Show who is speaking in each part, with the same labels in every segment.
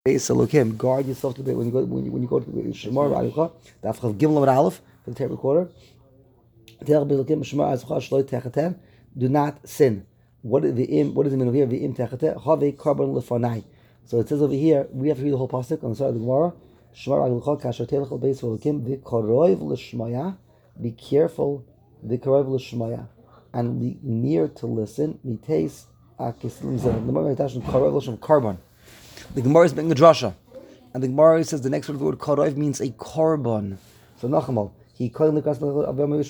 Speaker 1: Beis Elokim, guard yourself to the when you go to the Shemar Alucha. Daf Chav Gimel Amud Aleph for the tape recorder. Terech Belokim Shemar Alucha Shloi Techatem. Do not sin. What does it mean over here? V'im Techatem Havei Karban Lefanai. So it says over here we have to read the whole pasuk on the side of the Gemara. Shemar Alucha Kasher Terech Beis Elokim V'Karoiv L'Shmaya. Be careful. V'Karoiv L'Shmaya, and be near to listen. Miteis Akislim Zeh. The Gemara Tashin Karoiv L'Shem Karban. The Gemara is making a drasha, and the Gemara says the next word of the word karov means a korban. So Nachamal, he calling the Shemar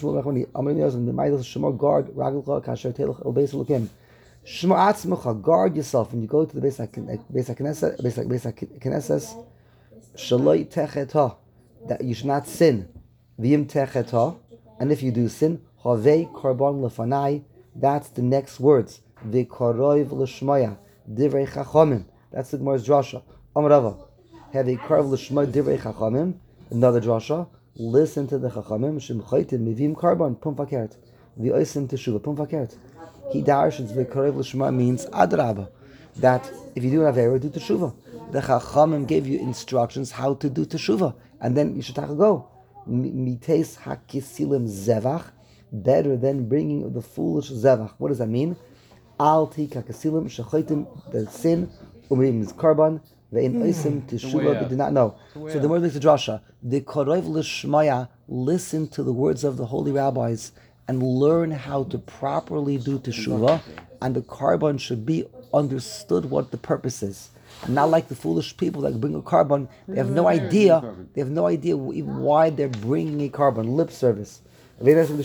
Speaker 1: guard yourself when you go to the Beis HaKnesses, Shaloi Techeta, that you should not sin. V'im Techeta, and if you do sin, Havei Korban Lefanai, that's the next words. V'karov L'Shmaya, Divrei Chachamim. That's the Gemara's drasha. Amar Rava, have a karv l'shma divrei chachamim. Another drasha. Listen to the chachamim. Shem chaytim mivim karban pum fakert. V'oisim teshuva pum fakert. He darshans the karv l'shma means adraba, that if you do an avera, do teshuva. The chachamim gave you instructions how to do teshuva, and then you should take a go. Mites hakisilim zevach, better than bringing the foolish zevach. What does that mean? Al ti kakasilim shechaytim, the sin. Is karban ve'in oisim teshuva, but do not know. So the word makes a drasha. The korov l'shmaya, listen to the words of the holy rabbis and learn how to properly do teshuva, and the karban should be understood what the purpose is. Not like the foolish people that bring a karban, they have no idea. They have no idea even why they're bringing a karban. Lip service. They don't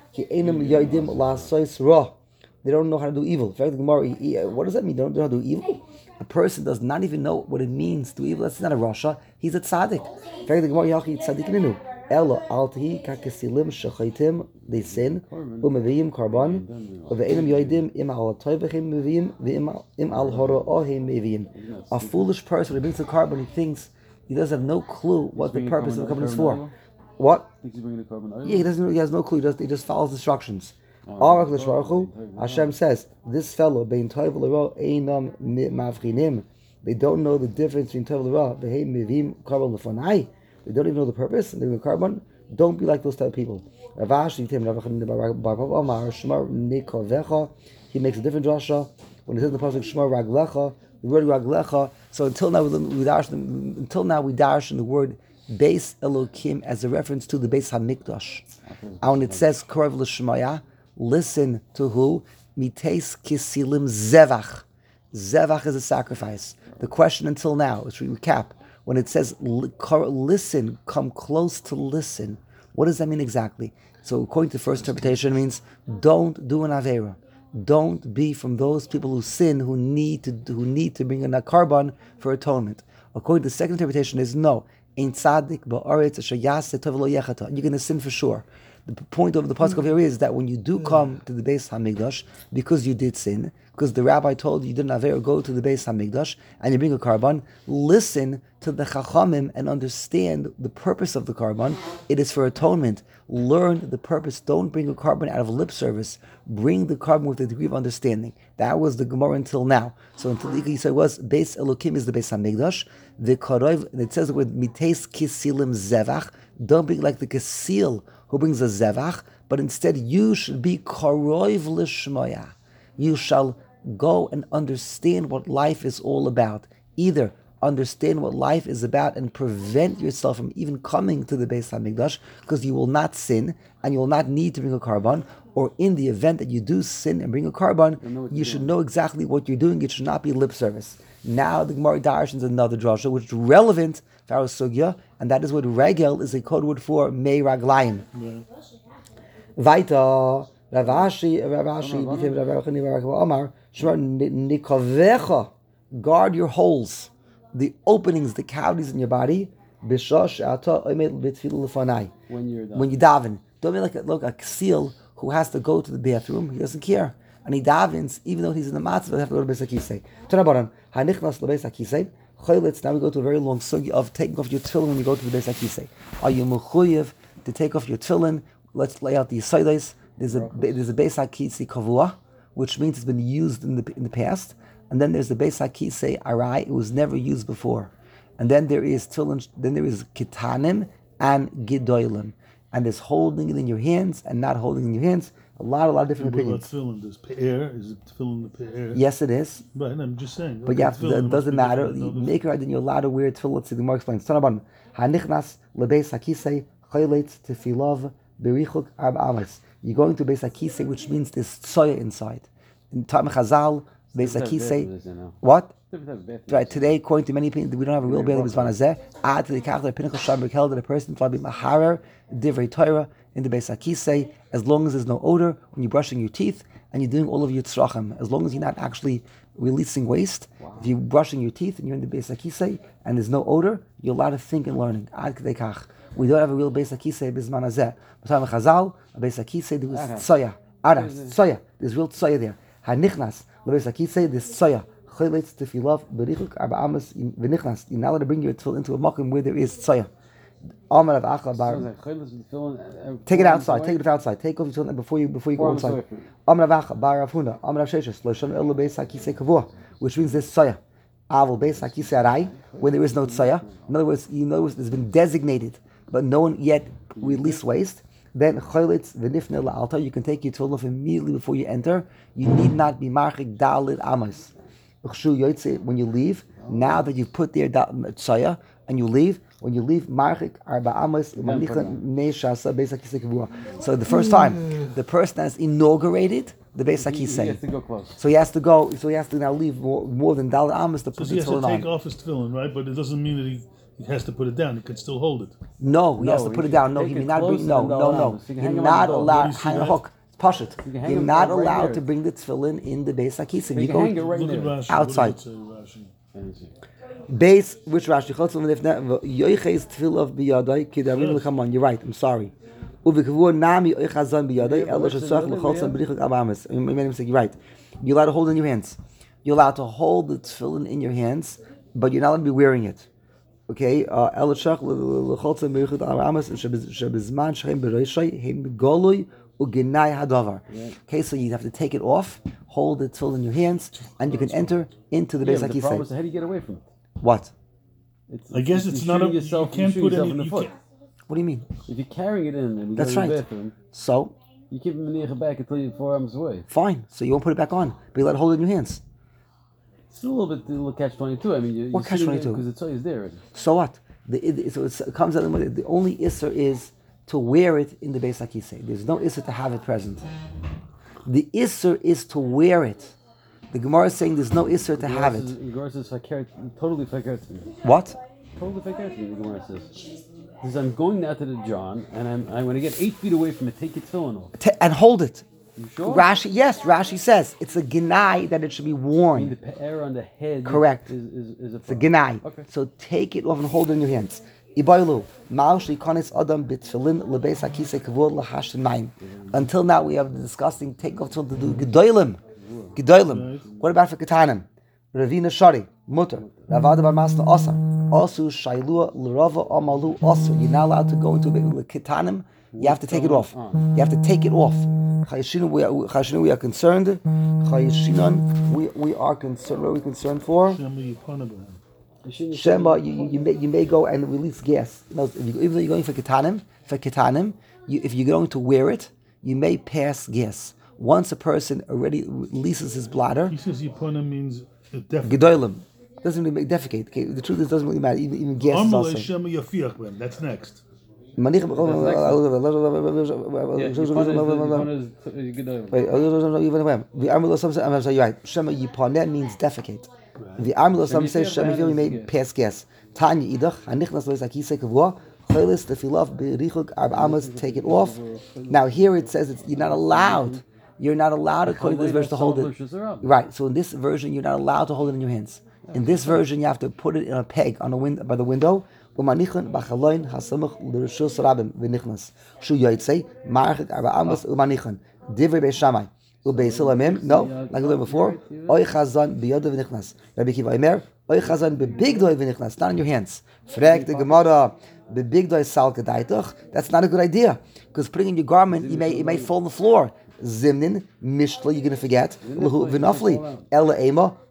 Speaker 1: know how to do evil. In fact, the Gemara, what does that mean? They don't know how to do evil? A person does not even know what it means to do evil. That's not a rasha. He's a tzaddik. In fact, the Gemara, tzaddikinenu. Elo alti kakesilim shechaitim. They sin. Umeviyim karban. Uve'enim yoidim im al toivachim meviyim v'im al horo'ohim meviyim. A foolish person, when he brings the carbon, he thinks he doesn't have no clue what the purpose of the carbon is for. What? Yeah, he doesn't. He has no clue. He just follows instructions. Hashem says, this fellow, they don't know the difference between Tov L'Ra, they don't even know the purpose, and they're doing carbon. Don't be like those type of people. He makes a different drasha when he says in the pasuk Shema Raglecha, the word Raglecha. So until now we dash in the word Beis Elokim as a reference to the Beis Hamikdash. And when it says Korov L'Shmaya, listen to who? Mites kisilim zevach. Zevach is a sacrifice. The question until now, let's recap. When it says listen, come close to listen, what does that mean exactly? So according to the first interpretation, it means don't do an avera. Don't be from those people who sin, who need to bring in a karban for atonement. According to the second interpretation, is no. Ein tzaddik ba'aretz asher yaseh tov lo yechata. You're going to sin for sure. The point of the pasuk over here is that when you do come to the Beis Hamikdash, because you did sin, because the rabbi told you didn't ever go to the Beis Hamikdash, and you bring a karban, listen to the chachamim and understand the purpose of the karban. It is for atonement. Learn the purpose. Don't bring a karban out of lip service. Bring the karban with a degree of understanding. That was the Gemara until now. So until the Yisrael was Beis Elokim is the Beis Hamikdash. The karov, and it says the word mites kisilim zevach. Don't be like the kasil who brings a zevach, but instead you should be karov l'shmaya. You shall go and understand what life is all about. Either understand what life is about and prevent yourself from even coming to the Beis Hamikdash, because you will not sin and you will not need to bring a karban, or in the event that you do sin and bring a karban, you should know exactly what you're doing. It should not be lip service. Now the Gemara darshans another drasha, which is relevant for our sugya, and that is what regel is a code word for mei raglayim. Vaita Ravashi, Omar, guard your holes, the openings, the cavities in your body. When you daven, don't be like a seal who has to go to the bathroom. He doesn't care, and he davens even though he's in the matzvah. They have to go to Beis HaKisei. Now we go to a very long sugi of taking off your tefillin when you go to the Beis HaKisei. Are you mechuyev to take off your tefillin? Let's lay out the yisodos. There's a Beis HaKisei kavua, which means it's been used in the past, and then there's the Beis HaKisei arai. It was never used before. And then there is tefillin, then there is kitanim and gidolim. And there's holding it in your hands and not holding it in your hands. A lot of different opinions.
Speaker 2: What about tefillin? Does pe'er? Is it tefillin the pe'er?
Speaker 1: Yes, it is.
Speaker 2: Right, I'm just saying.
Speaker 1: But it doesn't matter. You make it, then you're allowed to wear tefillin. The Gemara explains. Tanaban hanichnas lebeis hakisei chayleitz tefilov berichuk arba amas. You're going to beis hakisei, which means there's tzoya inside. In time Chazal, beis hakisei. What? Right, today, according to many opinions, we don't have a real Beit Mizvan Hazeh. Add to the Kach, the Pinchas Shamberg held that a person shall be Maharer, Divrei Torah, in the Beis HaKisei, as long as there's no odor when you're brushing your teeth and you're doing all of your tzrachim. As long as you're not actually releasing waste. If you're brushing your teeth and you're in the Beis HaKisei and there's no odor, you're allowed to think and learning. Ad to the Kach. We don't have a real Beis HaKisei Bizman Hazeh. But time Chazal, a Beis HaKisei, there was tzoya. Aras, tzoya. There's real tzoya there. Hanichnas, the Beis HaKisei, there's tzoya. Chayleitz tefilov berichuk arba amas v'nichnas. You're not allowed to bring your tefillin into a makom where there is tzaya. Amar of Acha bar. Take it outside. Take it outside. Take off your tefillin before you go inside. Amar of Acha bar Rav Huna. Amar of Sheshes lo shon elo beis hakisei kavua, which means there's tzaya. Aval beis hakisei arai, when there is no tzaya. In other words, there's been designated, but no one yet released waste. Then chayleitz v'nifne la'alta. You can take your tefillin immediately before you enter. You need not be marchik dalit amas. When you leave, now that you've put there tzaya and you leave, when you leave, marchik arba amos neishasa beis hakisei kavua. So the first time, the person has inaugurated the beis hakisei.
Speaker 3: He has to go close.
Speaker 1: So he has to go. So he has to now leave more than dalit amos to put the tefillin on.
Speaker 2: So he has to take off his tefillin, right? But it doesn't mean that he has to put it down. He can still hold it.
Speaker 1: No, he has to put it down. No, he may not bring. No. You're not allowed. Hang on a hook. Pashut. You're not allowed to bring the tefillin in the Beis HaKisei.
Speaker 3: You hang it right there.
Speaker 1: Outside. Beis, which Rashi? Yoiches tefillah biyadai kidarim l'chaman. You're right. I'm sorry. Uvikavur nami oichazan biyadai elash etzach l'cholzan b'richuk abamas. You made a mistake. You're right. You're allowed to hold it in your hands. You're allowed to hold the tefillin in your hands, but you're not allowed to be wearing it. Okay. Elash l'cholzan b'richuk abamas shebizman shechem b'reishay hem golui. Okay, so you have to take it off, hold it still in your hands, and you can enter into the Beis HaKisei.
Speaker 3: The problem is, how do you get away from it?
Speaker 1: What?
Speaker 2: I guess it's not a. You can't put it in the foot.
Speaker 1: What do you mean?
Speaker 3: If you're carrying it in and you
Speaker 1: That's
Speaker 3: go to the
Speaker 1: right.
Speaker 3: bathroom,
Speaker 1: so
Speaker 3: you keep it back until you're 4 arms away.
Speaker 1: Fine. So you won't put it back on, but you let it hold it in your hands.
Speaker 3: It's a little catch-22. I mean,
Speaker 1: what catch-22?
Speaker 3: Because the toy is there already.
Speaker 1: So what? So it comes out. The only isser is to wear it in the Beis HaKisei. There's no isser to have it present. The isser is to wear it. The Gemara is saying there's no isser to have it.
Speaker 3: The Gemara says totally fakir.
Speaker 1: What?
Speaker 3: Totally fakir. The Gemara says. Because I'm going now to the John, and I'm going to get 8 feet away from it. Take your tefillin off.
Speaker 1: And hold it.
Speaker 3: You sure?
Speaker 1: Rashi says it's a genai that it should be worn.
Speaker 3: I mean, the pe'er on the head.
Speaker 1: Correct.
Speaker 3: Is
Speaker 1: it's a genai.
Speaker 3: Okay.
Speaker 1: So take it off and hold it in your hands. Until now we have the disgusting take off to do gedolim. What about for ketanim? Ravina Shari, Mutter, Ravada Bar Masna Osa, Osu Shailua L'Rava Amalu Osu. You're not allowed to go into the ketanim. You have to take it off. You have to take it off. Chayeshinu, we are concerned. Chayeshinon, we are concerned. What are we concerned for? Shema, you may go and release gas. Even though you're going for ketanim, if you're going to wear it, you may pass gas. Once a person already releases his bladder,
Speaker 2: he says yipana means
Speaker 1: gedolim. Doesn't really make defecate. Okay, the truth is, it doesn't really matter. Even gas is also.
Speaker 2: That's next.
Speaker 1: Shema yipana means defecate. The Amrullah some say Shema really made pass gas. Tanya idach hanichnas lo hakisei kavua chaylis tefillah berichuk arba amas. Take it off. Now here it says you're not allowed. You're not allowed according to this verse to hold it. Right. So in this version you're not allowed to hold it in your hands. In this version you have to put it in a peg on by the window. Umanichan b'chaloin hasamach l'rishus rabim v'nichnas shu yotzei marchik arba amas umanichan divrei beishamai. No, like we learned before. Oy chazan biyadav v'nichnas. Rabbi Kiva Omer, oy chazan bebigdoi v'nichnas. Not in your hands. Frek the Gemara bebigdoi sal kedaitach. That's not a good idea because putting in your garment, it may fall on the floor. Zimnin mishla, you're going to forget. V'nafli ela ema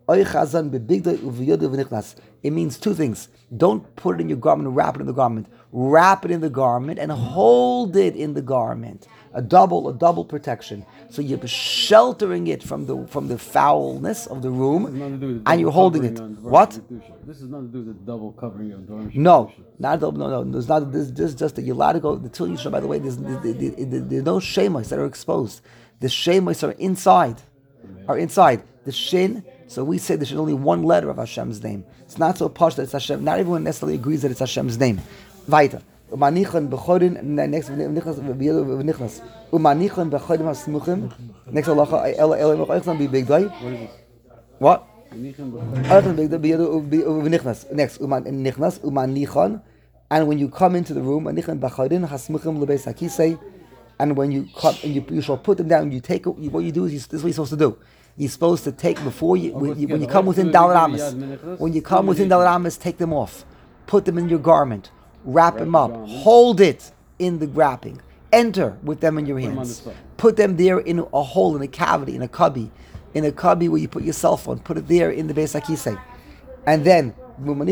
Speaker 1: It means two things. Don't put it in your garment and wrap it in the garment. Wrap it in the garment and hold it in the garment. A double protection. So you're sheltering it from the foulness of the room, and you're holding it. What?
Speaker 3: This is nothing to do with the double covering of Dvarim
Speaker 1: No, not double. No. There's not. This just that you're allowed to go. The Til Yisrael, by the way, there's no shemos that are exposed. The shemos are inside. The shin. So we say there's only one letter of Hashem's name. It's not so posh that it's Hashem. Not everyone necessarily agrees that it's Hashem's name. Weiter. Umanichan b'chorin next v'nichnas. Umanichan b'chorin hasmuchim. Next halacha elam oichlan b'bigdai. What? Oichlan b'bigdai v'nichnas. Next nichnas umanichan. And when you come into the room, manichan b'chorin hasmuchim lebeis hakisei. And when you come, and you shall put them down. You take what you do is this is what you're supposed to do. You're supposed to take before you when you come within Dalet Amis. When you come within Dalet Amis, take them off, put them in your garment, wrap them up, hold it in the wrapping, enter with them in your hands, put them there in a hole, in a cavity, in a cubby where you put your cell phone. Put it there in the Beis HaKisei, and then do not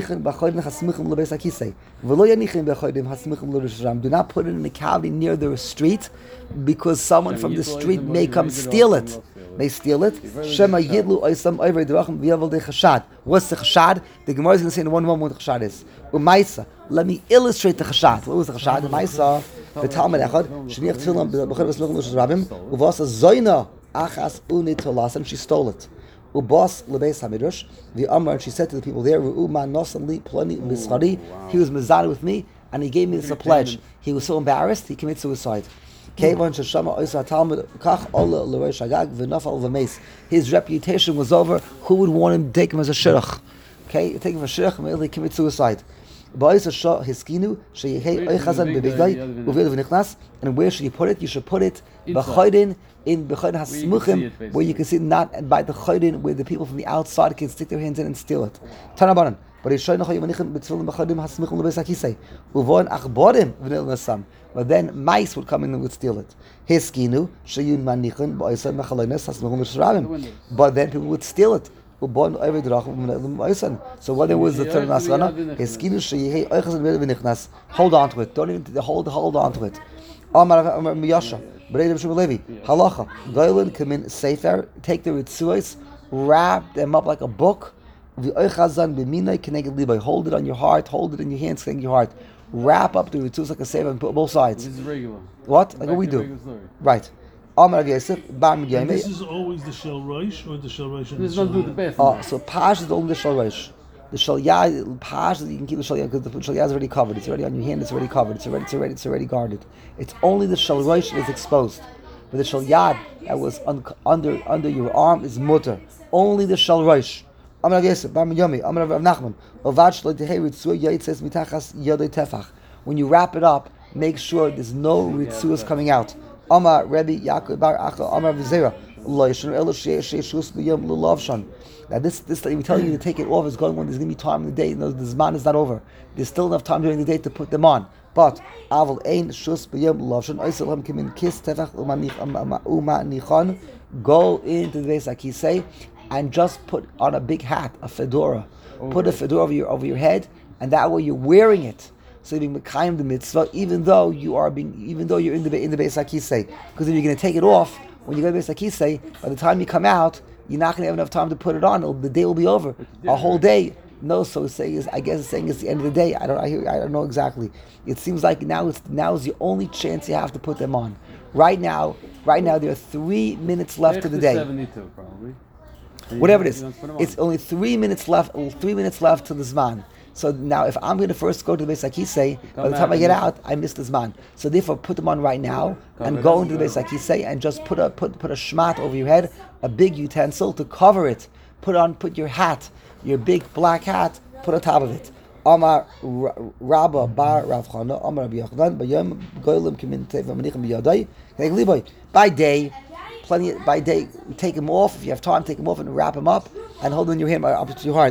Speaker 1: put it in a cavity near the street, because someone from the street may come steal it. Shema Yidlu Oisam Oivre Derachim V'Yavel De Chashad. What's the Chashad? The Gemara is going to say in one moment what the Chashad is. Umaisa. Let me illustrate the Chashad. What was the Chashad? Umaisa. The Talmud Echad. Sheniach Tfilim B'Chad V'Sluchim Lushas Rabim. Uvasa Zoyna Achas Uni Tolas. She stole it. Ubas Lebeis HaMidrash. The Amar, and she said to the people there, Ru'uma Nosan Li Plani Mischari. He was mezada with me, and he gave me this a pledge. He was so embarrassed, he committed suicide. His reputation was over. Who would want him to take him as a shirach? Okay, take him as a shirach, immediately commit suicide. And where should you put it? You should put it in B'chayrin Hasmuchim, where you can see, not by the Chayrin, where the people from the outside can stick their hands in and steal it. Tanabanan. But then mice would come in and would steal it. But then people would steal it. So what there was the third nasrana? Hold on to it. Don't even hold on to it. Halacha. Goylin come in safer. Take the ritzuos, wrap them up like a book. Hold it on your heart, hold it in your hands, connect your heart. Wrap up the ritus like a saver and put both sides.
Speaker 3: This is regular.
Speaker 1: What? Like what we do. Right.
Speaker 2: This is always the Shel Rosh or the Shel Rosh and the Shel Yad?
Speaker 1: So Pash is only the Shel Rosh. The Shel Yad, Pash, you can keep the Shel Yad because the Shel Yad is already covered. It's already on your hand, it's already covered. It's already guarded. It's only the Shel Rosh that is exposed. But the Shel Yad that was under your arm is mutter. Only the Shel Rosh. When you wrap it up, make sure there's no ritzuas coming out. Now this that we're telling you to take it off is going when there's going to be time in the day. No, the Zman is not over. There's still enough time during the day to put them on. But go into the Beis HaKisei and just put on a big hat, a fedora. Put a fedora over your head, and that way you're wearing it. So you're being mekayim the mitzvah, even though you're in the Beis HaKisei. Because if you're going to take it off when you go to Beis HaKisei, by the time you come out, you're not going to have enough time to put it on. The day will be over. A whole day. No, so it's saying is, I guess it's saying it's the end of the day. I don't know exactly. It seems like now is the only chance you have to put them on. Right now there are 3 minutes left to the day.
Speaker 3: 72 probably.
Speaker 1: Whatever it is, it's only 3 minutes left. 3 minutes left to the Zman. So now, if I'm going to first go to the Beis HaKisei, by the time I get out, I miss the Zman. So therefore, put them on right now and go into the Beis HaKisei and just put a shmat over your head, a big utensil to cover it. Put your hat, your big black hat, put on top of it. Amar Rabba Bar Rav Chana, Amar Rabbi Yochanan, Bayom Goylim Kimin Tevim Manichem B'Yadai. By day, take them off. If you have time, take them off and wrap them up and hold them in your hand up to your heart.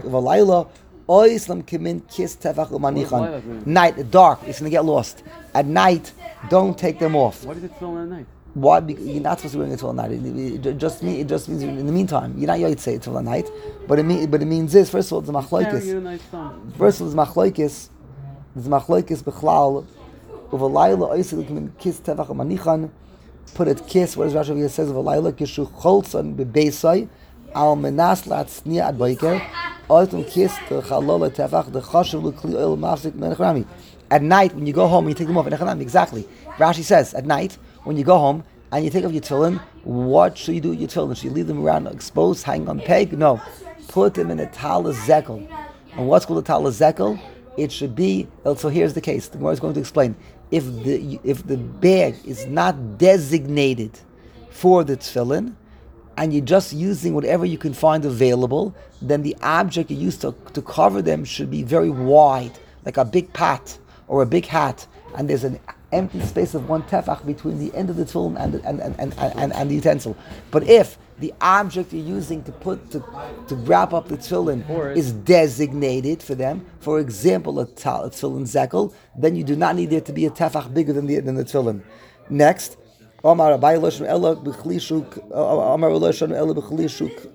Speaker 1: Night, dark, it's going to get lost. At night, don't take them off.
Speaker 3: Why does it smell at night?
Speaker 1: Why? Because you're not supposed to be wearing it till night. It just means in the meantime you're not yet say it till the night. But it means this. First of all, it's a machlokes. First of all, it's machlokes. It's machlokes bechlal uvalayla oisel kim kiss tevach manichan. Put it kiss. What does Rashi says? Uvalayla kishu cholson bebeisai al menas latznia ad boiker. Oitum kiss the chalol tevach the chashuv l'kli oil mafsik menachrami. At night when you go home, you take them off. Exactly. Rashi says at night when you go home and you take off your tefillin, what should you do with your tefillin? Should you leave them around exposed, hanging on peg? No. Put them in a tala zekel. And what's called a tala zekel? It should be. So here's the case. The Gemara is going to explain. If the bag is not designated for the tefillin, and you're just using whatever you can find available, then the object you use to cover them should be very wide, like a big pot or a big hat, and there's an empty space of one tefach between the end of the tefillin and the utensil. But if the object you're using to wrap up the tefillin is designated for them, for example, a tefillin zekel, then you do not need there to be a tefach bigger than the tefillin. Next, Omar Abai Loshon Ella B'Chli Shuk. Omar Loshon Ella B'Chli Shuk.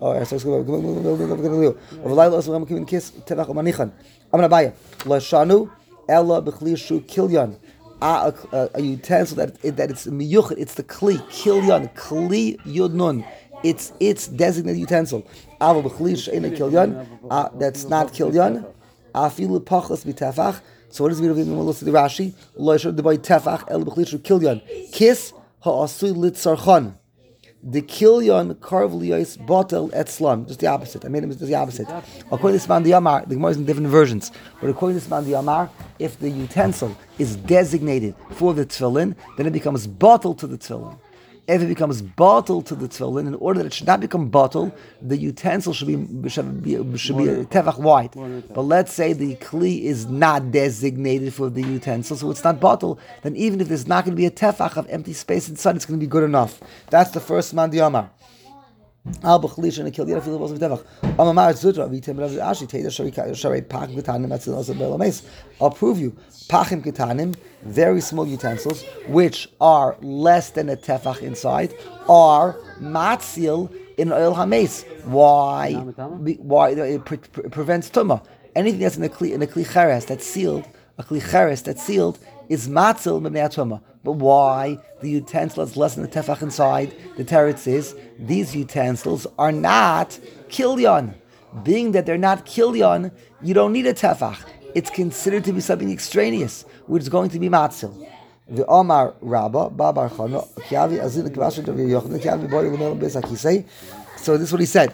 Speaker 1: Kiss Tevach Manichan. Omar Abai Loshanu Ella B'Chli Shuk Kilyon. A utensil that it's miyuchet. It's the kli kilyon yud nun. It's designated utensil. Ava B'Chli She'ena Kilyon. That's not kilyon. Afilu Pachos B'Tefach. So what does it mean? We'll listen to the Rashi. Loshon Debai Tefach Ella B'Chli Shuk Kilyon. Kiss. Ha'asui litzarchon. The kilyon karvliyos botel etzlan. Just the opposite. I made it just the opposite. According to Sman Yamar, the Gemara is in different versions. But according to Sman Yamar, if the utensil is designated for the tefillin, then it becomes botel to the tefillin. If it becomes bottle to the tefillin, in order that it should not become bottle, the utensil should be tefach wide. But let's say the kli is not designated for the utensil, so it's not bottle. Then even if there's not going to be a tefach of empty space inside, it's going to be good enough. That's the first man diyamar. I'll prove you. Pachim ketanim, very small utensils, which are less than a tefach inside, are matzil in oil hames. Why? Why it prevents tumah. Anything that's in a kli cheres that's sealed, a kli cheres that's sealed, is matzil b'mei tumah. But why? The utensil is less than the tefach inside. The teretz is these utensils are not kilyon. Being that they're not kilyon, you don't need a tefach. It's considered to be something extraneous, which is going to be matzil. The Omar Rabba Babar Chana Kiavi Azil Kvash Yochna Kiavi Boy Lemel Besakisei. So this is what he said.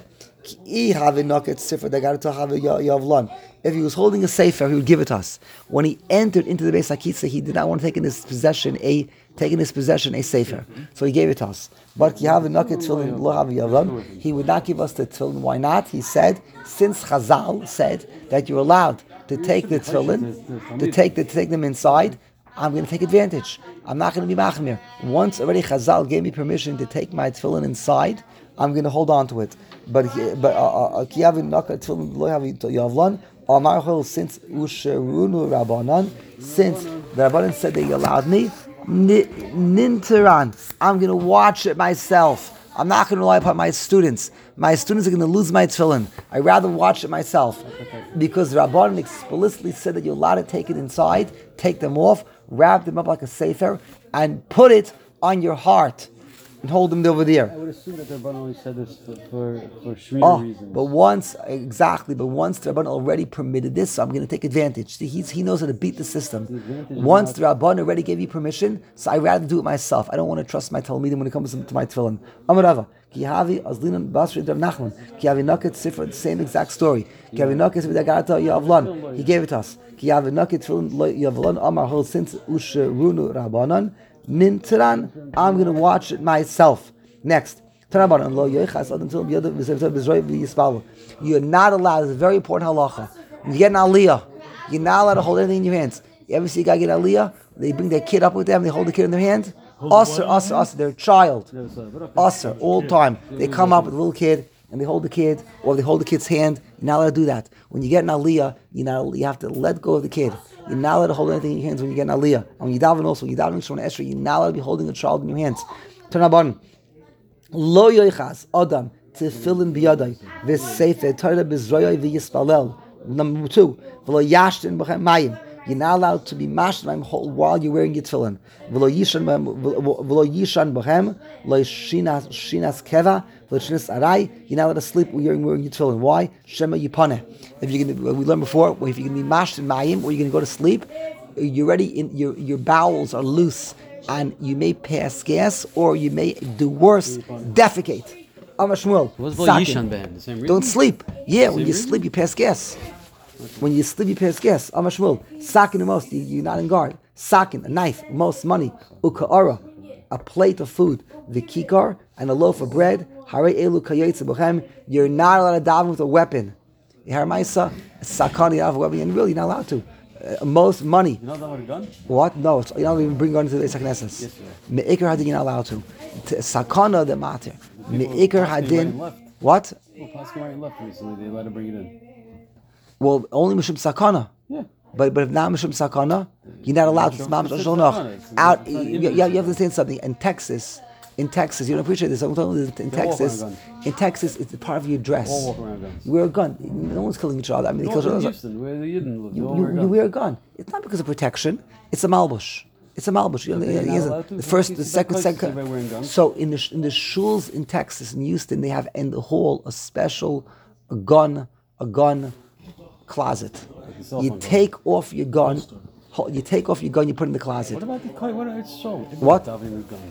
Speaker 1: If he was holding a sefer, he would give it to us. When he entered into the Beis HaKisei, he did not want to take in his possession a sefer. So he gave it to us. But he would not give us the tefillin. Why not? He said, since Chazal said that you're allowed to take the tefillin, to take them inside, I'm going to take advantage. I'm not going to be machmir. Once already Chazal gave me permission to take my tefillin inside, I'm going to hold on to it. But Kiyavin Naka Tefillin Lo Yavi Yavlan Amar Chol, since Usherunu Rabbanan, since the Rabbanan said they allowed me, Ninteran, I'm going to watch it myself. I'm not going to rely upon my students. My students are going to lose my tefillin. I'd rather watch it myself. Because the Rabbanan explicitly said that you're allowed to take it inside, take them off, wrap them up like a sefer, and put it on your heart. And hold them over there.
Speaker 3: I would assume that the Rabban only said this for Shmir reasons.
Speaker 1: But once the Rabban already permitted this, so I'm going to take advantage. See, he knows how to beat the system. Once the Rabban already gave you permission, so I'd rather do it myself. I don't want to trust my Talmidim when it comes to my tefillin. Amarava, Kihavi Azlinan Basri Rav Nachman, Kihavi Naket Sifra, the same exact story. Kihavi Naket Vidagarata Yavlan, he gave it to us. Kihavi Naket Tefillin Yavlan Amar Hol, since Usherunu Rabbanan. Ninteran, I'm going to watch it myself. Next, you're not allowed, this is a very important halacha. When you get an aliyah, you're not allowed to hold anything in your hands. You ever see a guy get an aliyah? They bring their kid up with them, they hold the kid in their hand. Usher, they're a child. Usher, all the time. They come up with a little kid, and they hold the kid, or they hold the kid's hand. You're not allowed to do that. When you get an aliyah, you have to let go of the kid. You're not allowed to hold anything in your hands when you get an aliyah. And when you daven also, when you daven Shemona Esrei, you're not allowed to be holding a child in your hands. Tanabon. Lo yoichas Adam tefillin biyadai v'sefer Torah b'zroyai v'yispalel. Number 2, v'lo yashtin b'chem mayim. You're not allowed to be mashed while you're wearing your tefillin. V'lo yishan b'chem lo shinas keva v'lo shinas arai. You're not allowed to sleep while you're wearing your tefillin. Why? Shema yipaneh. If you're gonna, we learned before, if you're gonna be mashed in mayim or you're gonna go to sleep, you're ready. Your bowels are loose. And you may pass gas, or you may do worse, defecate. Amar Shmuel, don't sleep. Yeah, when you sleep, you pass gas. When you sleep, you pass gas. Amar Shmuel, sakin the most, you're not in guard. Sakin, a knife, most money. Uka'ara, a plate of food. The kikar, and a loaf of bread. Hare elu kayetze b'chem, you're not allowed to daven with a weapon. Haramaisa, sakani, you have a weapon, and really, you're not allowed to. Most money.
Speaker 3: You know that with a gun?
Speaker 1: What? No, you don't even bring gun to the Beis HaKnesses. Me'ikar hadin, you're not allowed to. Sakana the matter. Me'ikar hadin. What?
Speaker 3: Well, Pascal left recently. They let him bring it in.
Speaker 1: Well, only Mishum Sakana.
Speaker 3: Yeah.
Speaker 1: But if not Mishum Sakana, you're not allowed to. Out. You have to understand something. In Texas, you don't appreciate this. I'm telling you, in Texas, it's part of your dress.
Speaker 3: All walk around guns.
Speaker 1: You wear a gun. No one's killing each other. I mean, they kill each other.
Speaker 3: Houston, where the Yidden live,
Speaker 1: You wear a gun. It's not because of protection. It's a malbush. It's a malbush. The first, the second. So in the shuls in Texas, in Houston, they have in the hall a special gun closet. You take off your gun. You take off your gun, you put it in the closet.
Speaker 3: What about the kite? It's so
Speaker 1: what?
Speaker 3: With guns.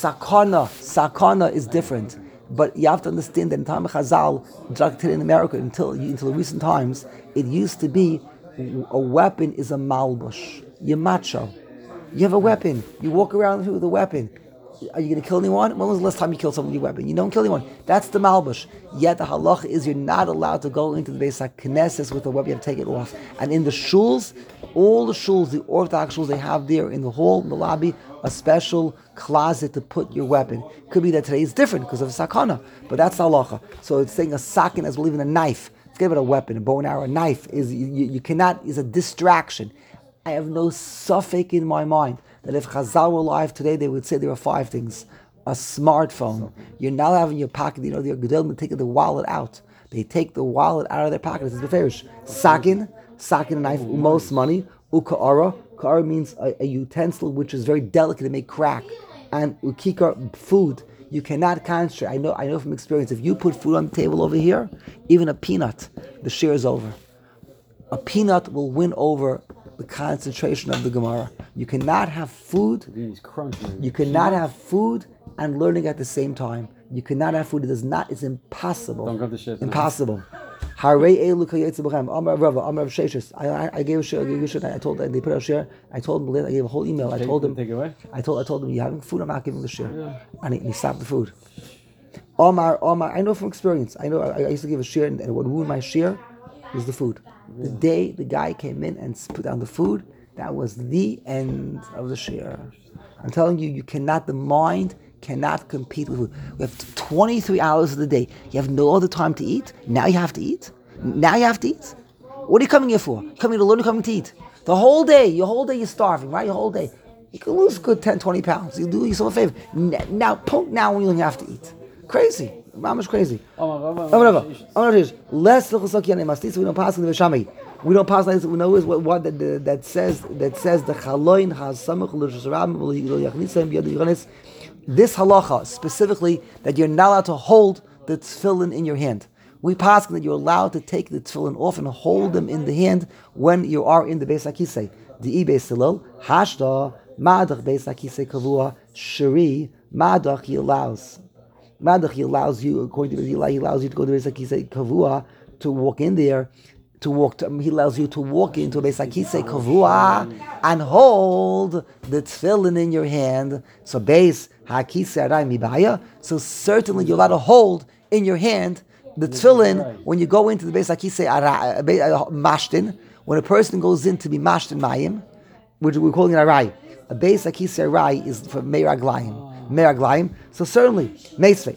Speaker 1: Sakana is different. But you have to understand that in time of Chazal, in America, until recent times, it used to be a weapon is a malbush. You're macho. You have a weapon. You walk around with a weapon. Are you going to kill anyone? When was the last time you killed someone with your weapon? You don't kill anyone. That's the malbush. Yet the halacha is you're not allowed to go into the Beis HaKnesses with a weapon. You have to take it off. And in the shuls, all the shuls, the Orthodox shuls, they have there in the hall, in the lobby, a special closet to put your weapon. Could be that today is different because of sakana, but that's the halacha. So it's saying a sakin as believing a knife. Forget about a weapon, a bow and arrow. A knife is you cannot is a distraction. I have no suffix in my mind that if Chazal were alive today, they would say there are 5 things. A smartphone. You're not having your pocket, they're Gedolim taking the wallet out. They take the wallet out of their pocket. This is beferish. Sakin, a knife, most money. Uka'ara. Ka'ara means a utensil which is very delicate to make crack. And ukikar, food. You cannot concentrate. I know from experience, if you put food on the table over here, even a peanut, the share is over. A peanut will win over the concentration of the Gemara. You cannot have food. You cannot have food and learning at the same time. You cannot have food. It's impossible.
Speaker 3: Don't cut the shit.
Speaker 1: Impossible. I gave a share. I told them they put a share. I told them I gave a whole email. I told them.
Speaker 3: Take it away.
Speaker 1: I told them you're having food. I'm not giving the share. Yeah. And he stopped the food. Omar. I know from experience. I know. I used to give a share, and what ruined my share was the food. The day the guy came in and put down the food, that was the end of the share. I'm telling you, the mind cannot compete with food. We have 23 hours of the day. You have no other time to eat. Now you have to eat. What are you coming here for? You're coming to learn, you're coming to eat. Your whole day you're starving, right? Your whole day. You can lose a good 10, 20 pounds. You do yourself a favor. Now when you don't have to eat. Crazy. Mama's crazy. We don't pass in the Shami. We don't pass like this. We know is what that says the chaloin has samach l'shram. This halacha specifically that you're not allowed to hold the tefillin in your hand. We pass that you're allowed to take the tefillin off and hold them in the hand when you are in the Beis HaKisei. The Beis Hillel hashda madach Beis HaKisei kavua shiri madach he allows. Madach allows you, according to he allows you to go to Beis HaKisei Kavua, to walk in there, he allows you to walk into Beis HaKisei Kavua and hold the tefillin in your hand. So Beis HaKisei Arai Mibaya. So certainly you're allowed to hold in your hand the tefillin when you go into the Beis HaKisei Mashtin. When a person goes in to be Mashtin Mayim, which we're calling it Arai. A Beis HaKisei Arai is for Meraglayim. So certainly, Meisvei.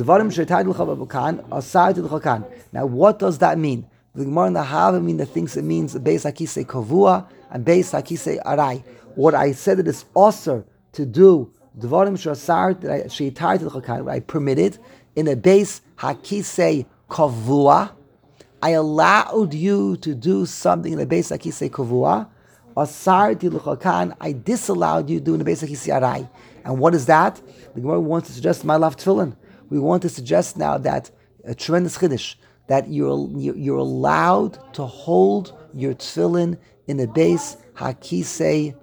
Speaker 1: Now, what does that mean? The Gemara in the Havamim that thinks it means Beis HaKisei Kavua and Beis HaKisei Arai. What I said it is also to do Dvarim shasar that I permitted in a base hakisei kavua. I allowed you to do something in a base hakisei kavua. Asarti l'chakan. I disallowed you doing a base hakisei arai. And what is that? The Gemara wants to suggest my love tefillin. We want to suggest now that a tremendous chiddush that you're allowed to hold your tefillin in a base hakisei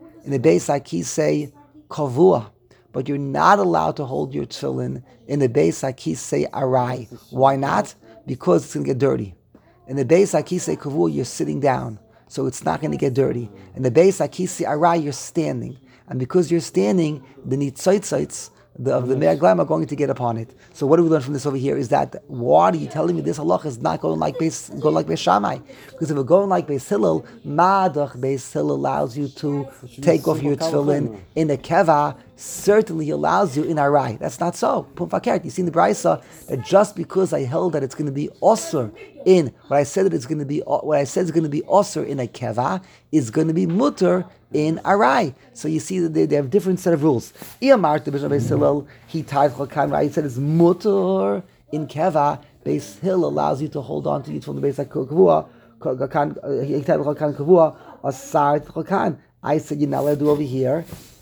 Speaker 1: kavua, but you're not allowed to hold your tefillin in a base hakisei arai. Why not? Because it's going to get dirty. In the base hakisei kavua, you're sitting down, so it's not going to get dirty. In the base hakisei arai, you're standing, and because you're standing, the nitzaitzaites of the Me'aglaim are going to get upon it. So what do we learn from this over here is that why are you telling me this halacha is not going like Beis Shammai? Because if we're going like Beis Hillel, Madach Beis Hillel allows you to take off your tefillin in a keva. Certainly he allows you in arai. That's not so. Pum fakert. You see in the Brisa that just because I held that it's going to be osur in what I said that it's going to be osur in a keva is going to be mutter in arai. So you see that they have different set of rules. Iyamart the Bishop Beis Hillel he tied chalkan right. He said it's mutter in keva. Beis Hillel allows you to hold on to it from the base like kavua. He tied chalkan kavua. Asar chalkan. I said you're not allowed to do over here.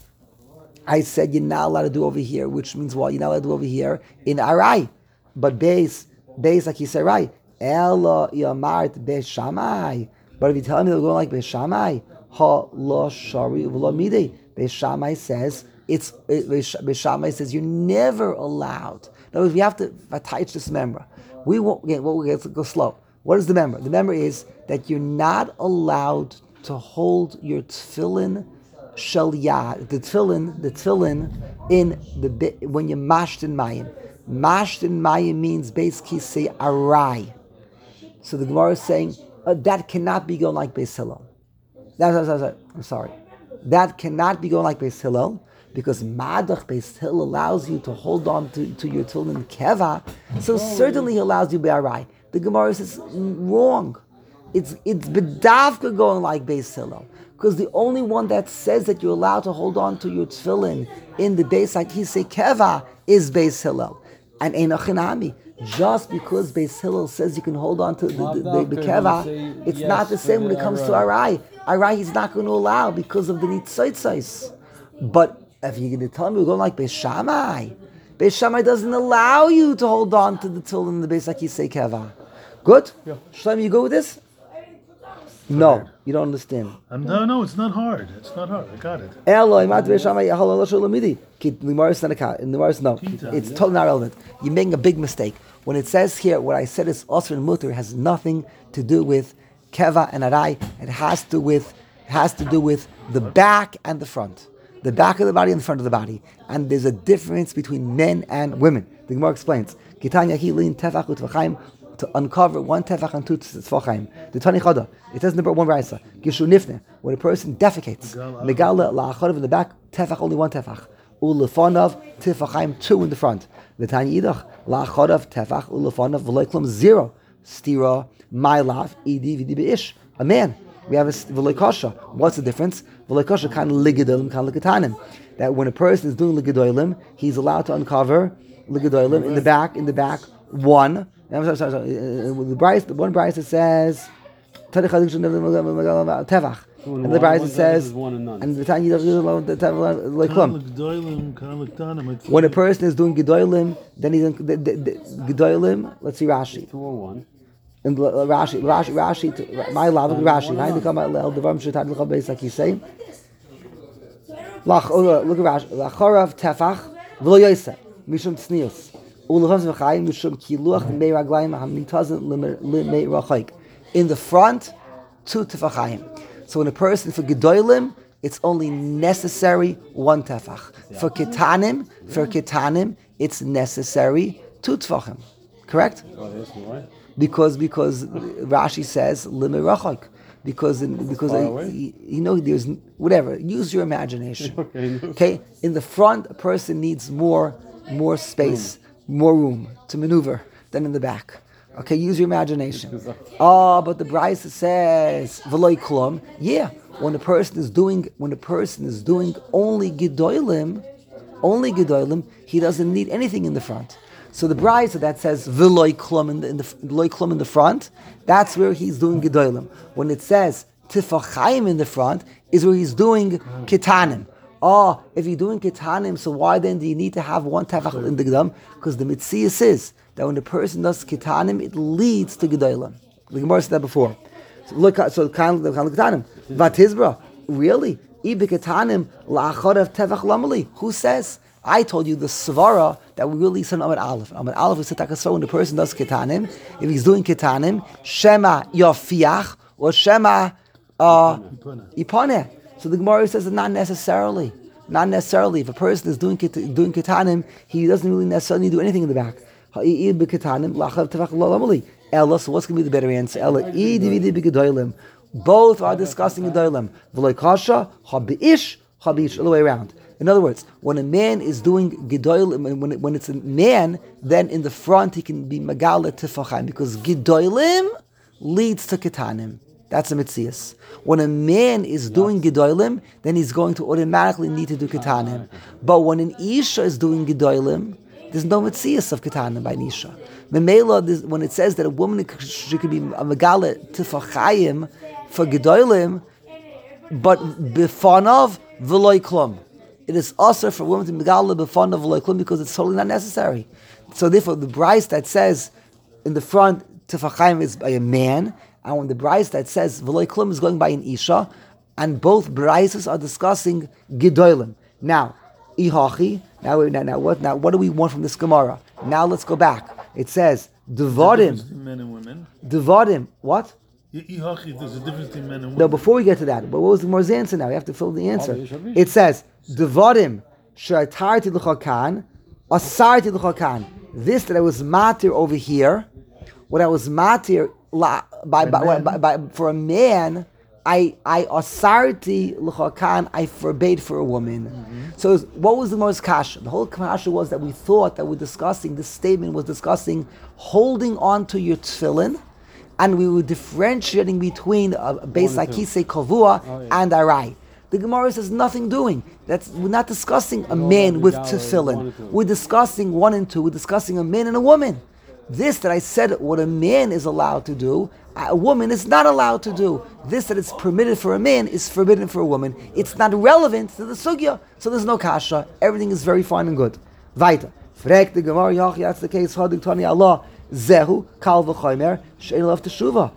Speaker 1: Which means what? You're not allowed to do over here in arai. But base like you say right. Ella Iyamart Beis Shammai. But if you tell me they're going like Beis Shammai, ha lo shari v'lo midei. Beis Shammai says Beis Shammai says you're never allowed. In other words, we have to attach this member. We won't let's go slow. What is the member? The member is that you're not allowed to hold your tefillin shel yad. The tefillin in the when you're mashed in mayim. Mashed in mayim means basically say arai. So the Gemara is saying that cannot be going like Beis Hillel. I'm sorry. That cannot be going like Beis Hillel because Madach Beis Hillel allows you to hold on to your tefillin keva. So certainly he allows you be'arai. The Gemara says wrong. It's bedavka going like Beis Hillel because the only one that says that you're allowed to hold on to your tefillin in the Beis Hakisei keva is Beis Hillel and Einochinami. Just because Beis Hillel says you can hold on to the keva, it's not the same when it comes to arai. Arai he's not going to allow because of the nitzaitzais. But if you're going to tell me we're going like Beis Shammai doesn't allow you to hold on to the tefillin in the Beis Hakisei keva. Good? Yeah. Shlomo, you go with this? No, you don't understand.
Speaker 2: No, it's not hard. It's not hard. I got it.
Speaker 1: No, it's totally not relevant. You're making a big mistake. When it says here, what I said is osr and mutter has nothing to do with keva and arai. It has to do with the back and the front. The back of the body and the front of the body. And there's a difference between men and women. The Gemara explains. To uncover one tefach and two tzvachaim. The Tani Chada, it says in the one brayso, Gishu Nifne, when a person defecates, Megala la'achadav in the back, tefach only one tefach. Ulefonav tefachaim two in the front. The Tani Idach la'achadav tefach ulefonav v'loiklum zero. Stira ma'ilaf idi v'di be'ish. A man. We have a v'loikosha. What's the difference? V'loikosha kan ligedolim kan ligetanim. That when a person is doing ligedolim, he's allowed to uncover ligedolim in the back one. The one Brisa says tefach, and the Brisa says, and the Tanya when a person is doing gedolim, then he's gedolim. Let's see Rashi.
Speaker 3: 201.
Speaker 1: And Rashi, my love, Rashi. I become a little devam shetad l'chol beis like you say. Look at Rashi. Lachorav tefach v'lo yoseh mishum tznius. In the front, two tefachayim. So when a person for gedolim, it's only necessary one tefach. For ketanim, it's necessary two tefachim. Correct? Because Rashi says limei rachok. Because there's whatever. Use your imagination. Okay. In the front, a person needs more space. More room to maneuver than in the back. Okay, use your imagination. But the Brisa says v'loi klum. Yeah, when a person is doing only gedolim, only Gedolim, he doesn't need anything in the front. So the brayso that says V'loi klum in the front, that's where he's doing Gedolim. When it says Tifachayim in the front, is where he's doing Ketanim. Oh, if you're doing Ketanim, so why then do you need to have one Tefach in the Gedam? Because the Mitzias is that when the person does Ketanim, it leads to Gedolim. The Gemara said that before. So look, so kind of Ketanim. Vatizbra, really? Ibe Ketanim la'acharav Tefach lamali. Who says? I told you the svara that we really said Amud Aleph. Amud Aleph is so when the person does Ketanim, if he's doing Ketanim, Shema Yafiach or Shema Ipaneh. So the Gemara says that not necessarily. Not necessarily. If a person is doing Ketanim, he doesn't really necessarily do anything in the back. So what's going to be the better answer? Both are discussing Gedolim. All the way around. In other words, when a man is doing Gedolim, when it's a man, then in the front he can be Megala Tifachim, because Gedolim leads to Ketanim. That's a Mitzias. When a man is doing Gedolim, then he's going to automatically need to do Ketanim. But when an Isha is doing Gedolim, there's no Mitzias of Ketanim by an Isha. When it says that a woman she could be a Megala Tifachim for Gedolim, but Bifanov V'loi Klum. It is also for women to Megala Bifanov V'loi Klum because it's totally not necessary. So therefore, the Bryce that says in the front Tifachim is by a man, and when the Bryce that says V'loi Klum is going by an Isha, and both Bryces are discussing Gedolim. Now, Ihachi. Now what do we want from this Gemara? Now let's go back. It says Devarim.
Speaker 2: Men and women.
Speaker 1: Devarim. What?
Speaker 2: Ihachi, there's a difference between men and women.
Speaker 1: No, before we get to that, but what was the Gemara's answer now? You have to fill the answer. It says Devarim Sh'atarti l'chakan, Asarti l'chakan. This that I was matir over here, what I was matir for a man, I asarti l'chakan, I forbade for a woman. Mm-hmm. So what was the most kasha? The whole kasha was that we thought that we're discussing, this statement was discussing holding on to your tefillin, and we were differentiating between Beis Akisei Kavua and Arai. The Gemara says nothing doing. We're not discussing a man with tefillin. We're discussing 1 and 2. We're discussing a man and a woman. This that I said what a man is allowed to do, a woman is not allowed to do. This that it's permitted for a man is forbidden for a woman. It's not relevant to the sugya, so there's no kasha. Everything is very fine and good. Weiter. Frek the Gemara, Yachi, that's the case. Hadik Tani Allah, Zehu Kal v'Chomer Shein Lav Teshuva.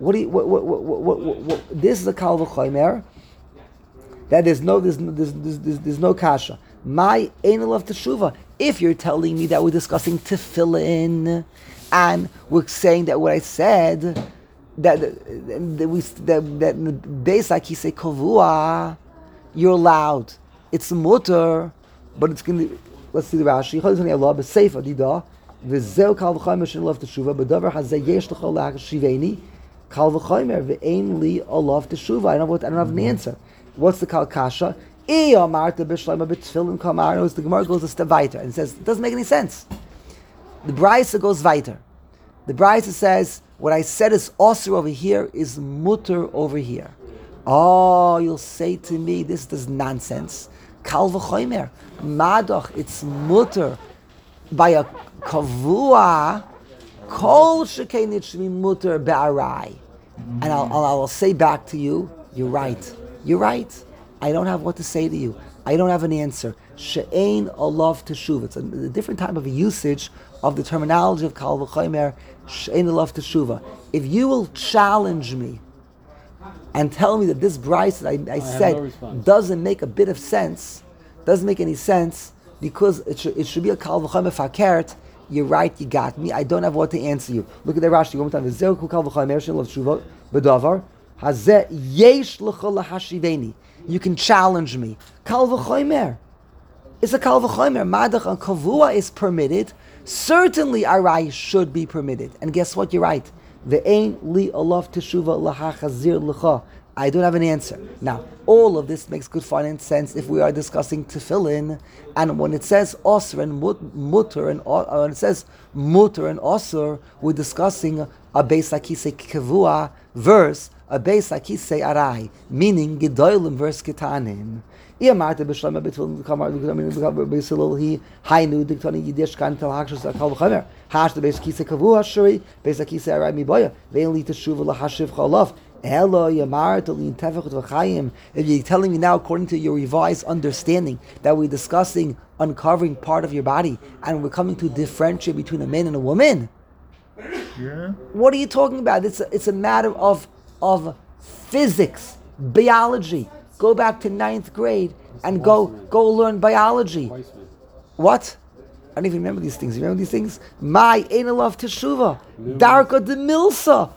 Speaker 1: What? This is a Kal v'Chomer that there's no kasha. My Ein Lav Teshuva. If you're telling me that we're discussing tefillin, and we're saying that what I said, that Beis Akisei Kavua, you're allowed. It's mutter, but it's going to, let's see the Rashi. Allah b'Seifa dida v'zeu kal v'chaymer shein lav teshuva b'davar hazeh yesh l'chol la'ashiveni kal v'chaymer v'ein li alav teshuva. I don't have an answer. What's the kal kasha? The Gemara goes a step weiter and says, it doesn't make any sense. The Brisa goes weiter. The Brisa says, what I said is osir over here is mutter over here. Oh, you'll say to me, this is nonsense. Kal v'chomer, madoch, it's mutter. By a kavua, kol shekein it should be mutter be'arai. And I'll say back to you, you're right. I don't have what to say to you. I don't have an answer. She'ein alav teshuva. It's a different type of a usage of the terminology of kal v'chomer. She'ein alav teshuva. If you will challenge me and tell me that this Bryce that I said doesn't make a bit of sense, doesn't make any sense, because it should be a kal v'chomer fakert, you're right, you got me. I don't have what to answer you. Look at the Rashi one more time. V'zeu kal v'chomer she'ein alav teshuva b'davar hazeh yesh l'chol lahashiveni. You can challenge me. Kal v'chomer. It's a kal v'chomer. Madach and kavua is permitted. Certainly arai should be permitted. And guess what? You're right. Ve'ein li alav teshuva lahachazir l'cha. I don't have an answer. Now, all of this makes good fun and sense if we are discussing tefillin. And when it says osr and mutter and when it says mutter and osr, we're discussing a Beis Akisei Kavua verse a Beis HaKisei Arai, meaning Gedolim versus Ketanim. Iamarte b'shlema betfilin kamar Beis Hillel he hainu diktoni yidish kan tel hakshus akal v'chamer hash the Beis HaKisei kavua shuri Beis HaKisei Arai miboya ve'en li teshuva lahashiv chalav. Hello, Yamart, if you're telling me now, according to your revised understanding, that we're discussing uncovering part of your body and we're coming to differentiate between a man and a woman, what are you talking about? It's a matter of physics, biology. Go back to 9th grade and go learn biology. What? I don't even remember these things. You remember these things? My Einalav Teshuva, Darka de Milsa,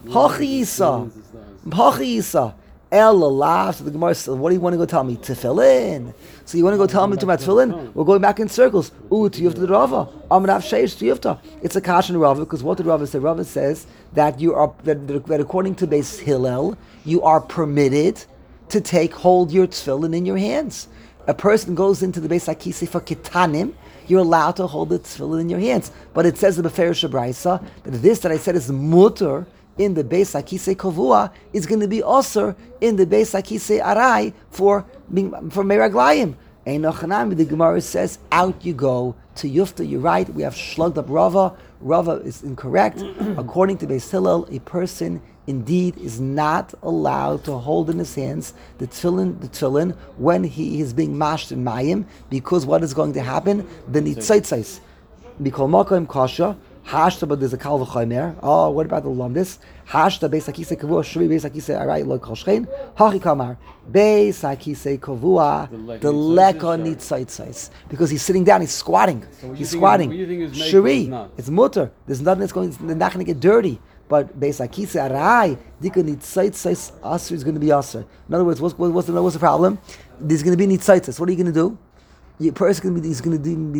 Speaker 1: Hachiyisa. Ella laughs. So the Gemara says, what do you want to go tell me? Tefillin. So you want to go tell me to my tefillin? We're going back in circles. Tiyufta the Rava. Amrav Sheish Tiyufta. It's a kash in Rava, because what did Rava say? Rava says that that according to Beis Hillel, you are permitted to hold your tefillin in your hands. A person goes into the Beis HaKisei for Ketanim, you're allowed to hold the tefillin in your hands. But it says in the Beferish Braisa that this that I said is mutter in the Beis HaKisei Kavua is going to be also in the Beis HaKisei Arai for Meraglayim. The Gemara says, out you go to Yufta. You're right. We have shlugged up Rava. Rava is incorrect. According to Beis Hillel, a person indeed is not allowed to hold in his hands the tefillin when he is being mashed in mayim, because what is going to happen? The nitzitzis. Mikol makom kasha. Hashta, but there's a kal v'chaymer. Oh, what about the lumdis? Hashta Beis HaKisei kavua shri Beis HaKisei arai lo kol shchein hachi kamar Beis HaKisei kavua the leka nitzitzis, because he's sitting down, he's squatting. He's squatting. Shri, it's mutter. There's nothing that's going. They're not going to get dirty. But Beis HaKisei arai dika nitzitzis asr is going to be asr. In other words, what's the problem? There's going to be nitzitzis. What are you going to do? Your person is going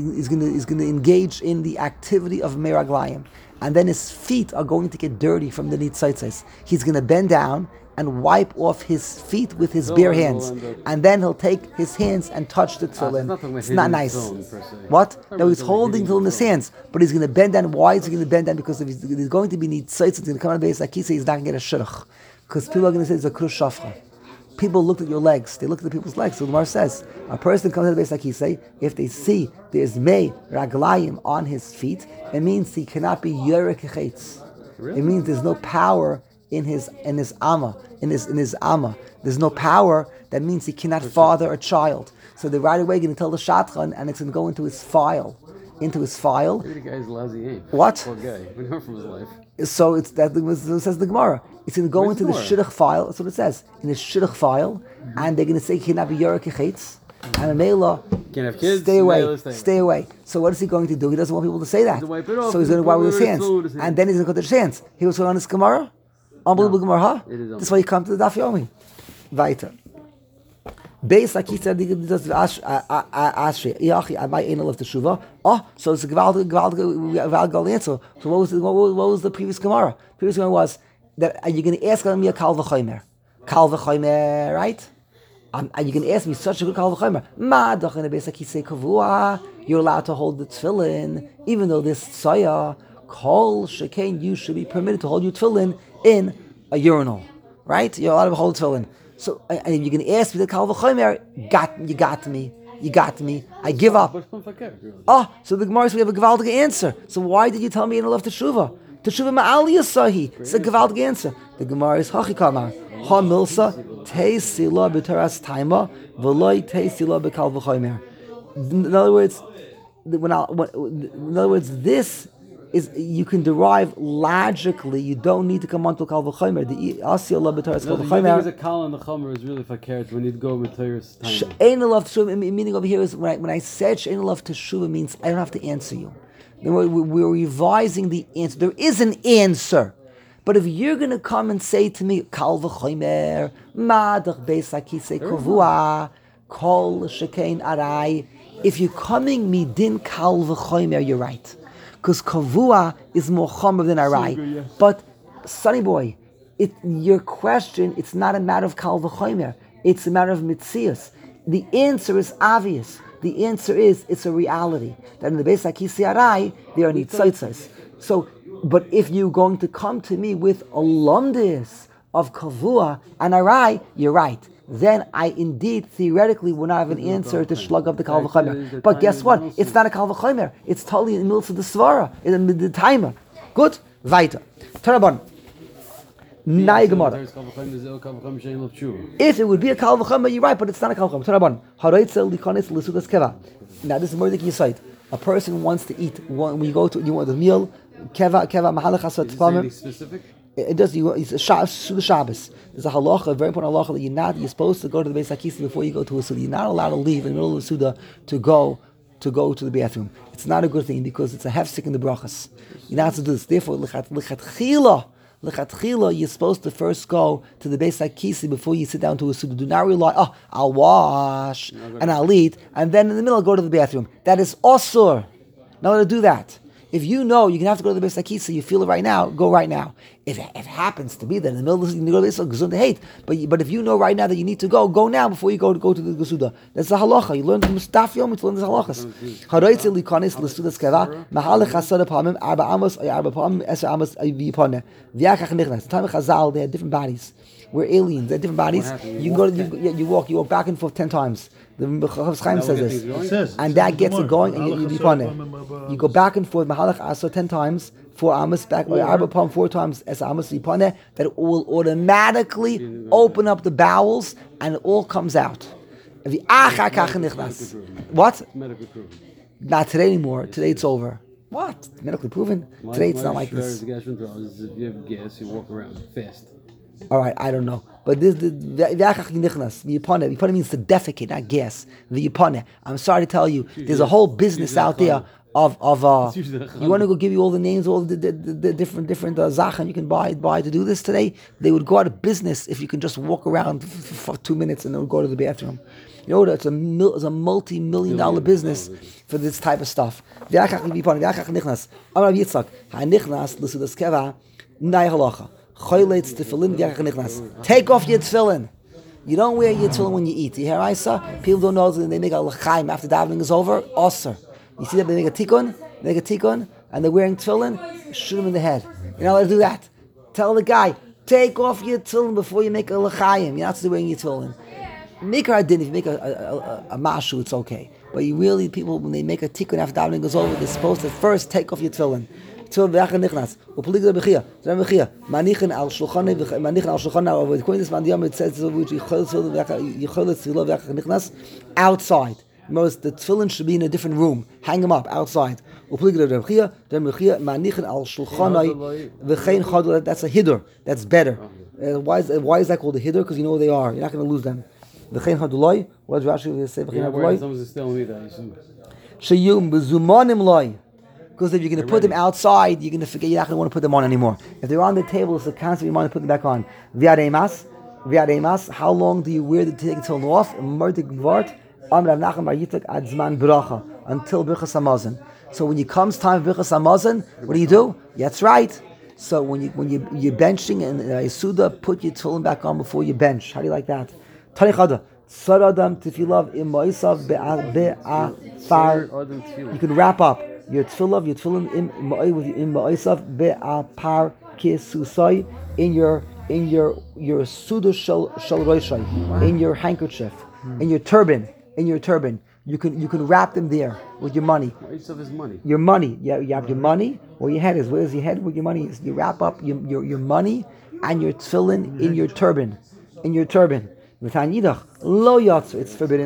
Speaker 1: to engage in the activity of meraglayim, and then his feet are going to get dirty from the nitzitzis. He's going to bend down and wipe off his feet with his bare hands, and then he'll take his hands and touch the tefillin. It's not nice. What? No, he's holding tefillin in his hands, but he's going to bend down. Why is he going to bend down? Because if he's going to be nitzitzis, it's going to come out of Beis HaKisei, he's not going to get a shidduch, because people are going to say it's a krush shafcha. People looked at your legs. They looked at the people's legs. So the Gemara says, a person comes to the Beis HaKisei, if they see there's mei raglayim on his feet, it means he cannot be yerek chetz. Really? It means there's no power in his amma. There's no power. That means he cannot father a child. So they're right away going to tell the shadchan, and it's going to go into his file. Maybe the guy's lousy aim. What? Poor guy. We know from his life. So it says the Gemara. It's going to go into the shidduch file. That's what it says. In the shidduch file, and they're going to say he cannot be yerek chetz. And a mela,
Speaker 3: can't have kids.
Speaker 1: Stay away. So what is he going to do? He doesn't want people to say that. So he's going to wipe with his hands, and then he's going to cut his hands. He was on his Gemara. Unbelievable Gemara, huh? That's why you come to the Daf Yomi. Weiter. Beis HaKisei Ashri Iachi Amai Einalav Teshuva. Oh, so it's a gewaldig answer. So what was the previous Gemara? The previous Gemara was that are you going to ask me a kal v'chaymer? Kal v'chaymer, right? Are you going to ask me such a good kal v'chaymer? Ma dachin Beis HaKisei kavua. You're allowed to hold the tefillin, even though this tzaya kol shekain, you should be permitted to hold your tefillin in a urinal, right? You're allowed to hold tefillin. So, and if you're going to ask me the kal v'chaymer, you got me. I give up. So the Gemara says we have a gewaldige answer. So why did you tell me in love teshuva? Teshuva ma'al yasahi. It's a gewaldige answer. The Gemara is hachi kamar. Ha milsa teisila b'teras taima v'loi teisila b'kal v'chaymer. In other words, this is you can derive logically. You don't need to come on to kal v'chaymer. The asiyah la b'teras kal v'chaymer.
Speaker 3: There's a kal and the chomer is really fakert when you go with teras taima.
Speaker 1: She'ein love teshuva. Meaning over here is when I said she'ein love teshuva means I don't have to answer you. We're revising the answer. There is an answer. But if you're going to come and say to me, Kal v'chomer, Madach Beis HaKisei kavua, Kol shekain arai, if you're coming midin Kal v'chomer, you're right. Because kavua is more chomer than arai. But, sonny boy, your question, it's not a matter of Kal v'chomer. It's a matter of mitzias. The answer is obvious. The answer is, it's a reality. That in the Beis HaKisei arai, there are nitzitzis. So, but if you're going to come to me with a lumdis, of kavua and arai, you're right. Then I indeed theoretically would not have an answer to shlug up the kal v'chomer. But guess what? It's not a kal v'chomer. It's totally in the middle of the svara, in the timer. Good? Weiter. Tarabon. Nai Gemara. If it would be a kal v'chomer, you're right, but it's not a kal v'chomer. Tarabon. Haroitzel likonis l'sudas keva. Now this is more than you cite. A person wants to eat when you want the meal. Keva mahalach asat tfamim.
Speaker 3: Specific?
Speaker 1: It does. It's a Shabbos. There's a halacha, a very important halacha that you're supposed to go to the Beis HaKisi before you go to a suda. You're not allowed to leave in the middle of the suda to go to the bathroom. It's not a good thing because it's a hefsek in the brachas. You're not to do this. Therefore, lechatchila, you're supposed to first go to the Beis HaKisi before you sit down to a suda. Do not rely, I'll wash and I'll eat, and then in the middle go to the bathroom. That is osur. Not to do that. If you know you're going to have to go to the Beis HaKisi, you feel it right now, go right now. If it happens to be that in the middle of the you go to the Beis HaKisi, hate. But if you know right now that you need to go now before you go to the Gesuda. That's the halacha. You learn from Mustaf Yom, you learn this halachas. Haroitze likonis l'sudas keva, mahalech hasada pamim, arba amos eser amos v'yipone. V'yachach nichnas. Time of Chazal, they had different bodies. We're aliens. They had different bodies. You can go. You walk back and forth 10 times. The Chofetz Chaim says this, and that gets it going. And you go back and forth. Mahalach asa 10 times, 4 amos back, or arba palm 4 times as amos v'yipone. That will automatically open up the bowels, and it all comes out. What?
Speaker 3: Medically proven.
Speaker 1: Not today anymore. Today it's over. What? Medically proven? Today it's not like this.
Speaker 3: If you have gas, you walk around fast.
Speaker 1: All right, I don't know. But this v'yipane means to defecate, not gas. V'yipane. I'm sorry to tell you, there's a whole business out there of you want to go give you all the names, all the different zachan you can buy to do this today. They would go out of business if you can just walk around for 2 minutes and then go to the bathroom. You know, it's a multi-million-dollar business for this type of stuff. Take off your tefillin. You don't wear your tefillin when you eat. You hear Isa? People don't know that they make a l'chaim after davening is over. Osir. You see that they make a tikkun, and they're wearing tefillin. Shoot them in the head. You're not allowed to do that. Tell the guy, take off your tefillin before you make a l'chaim. You're not supposed to wearing your tefillin. Make her adin. If you make a mashu, it's okay. But you really, people, when they make a tikkun after davening is over, they're supposed to first take off your tefillin. According to this man, it says outside. Most the tefillin should be in a different room. Hang them up outside. That's a hiddur. That's better. Why is that called a hiddur? Because you know where they are. You're not going to lose them. What does Rashi say?
Speaker 3: Someone's telling me that.
Speaker 1: Because if you're going to put them outside, you're going to forget. You're not going to want to put them on anymore. If they're on the table, it's a constant you want to put them back on. How long do you wear the take it off? Until Birchas Hamazon. So when it comes time for Birchas Hamazon, what do? That's right. So when you're benching and Suda, put your tefillin back on before you bench. How do you like that? You can wrap up your tefillin in ma'isav be'apar kisusai in your suda shel roshai, in your handkerchief, in your turban. You can wrap them there with your money.
Speaker 3: Ma'isav is money.
Speaker 1: Your money. You have your money. Where your head is. Where's your head? Where your money is. You wrap up your money and your tefillin in your turban. It's forbidden.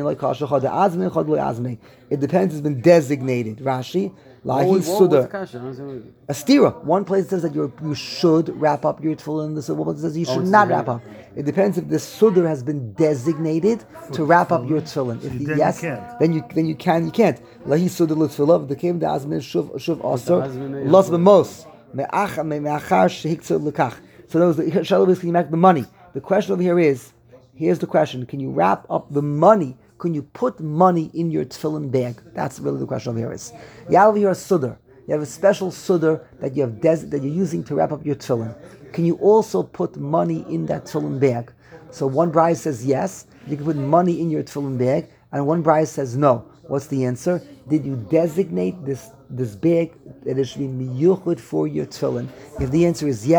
Speaker 1: It depends. It's been designated. Rashi.
Speaker 3: What's
Speaker 1: A stira. One place says that you should wrap up your tefillin. The one says you should not wrap up. It depends if the sudar has been designated to wrap up your tefillin. If yes, then you can. You can't. Lahi sudar l'tefillah. The came the azmin shuv aser los b'mos me'achar shehiktzah l'kach. So those the shalom is can you make the money. The question over here is. Here's the question: can you wrap up the money? Can you put money in your tefillin bag? That's really the question over here is. You have here a sudar. You have a special sudar that you have that you're using to wrap up your tefillin. Can you also put money in that tefillin bag? So one bride says yes, you can put money in your tefillin bag, and one bride says no. What's the answer? Did you designate this bag that it should be miyuchud for your tefillin? If the answer is yes,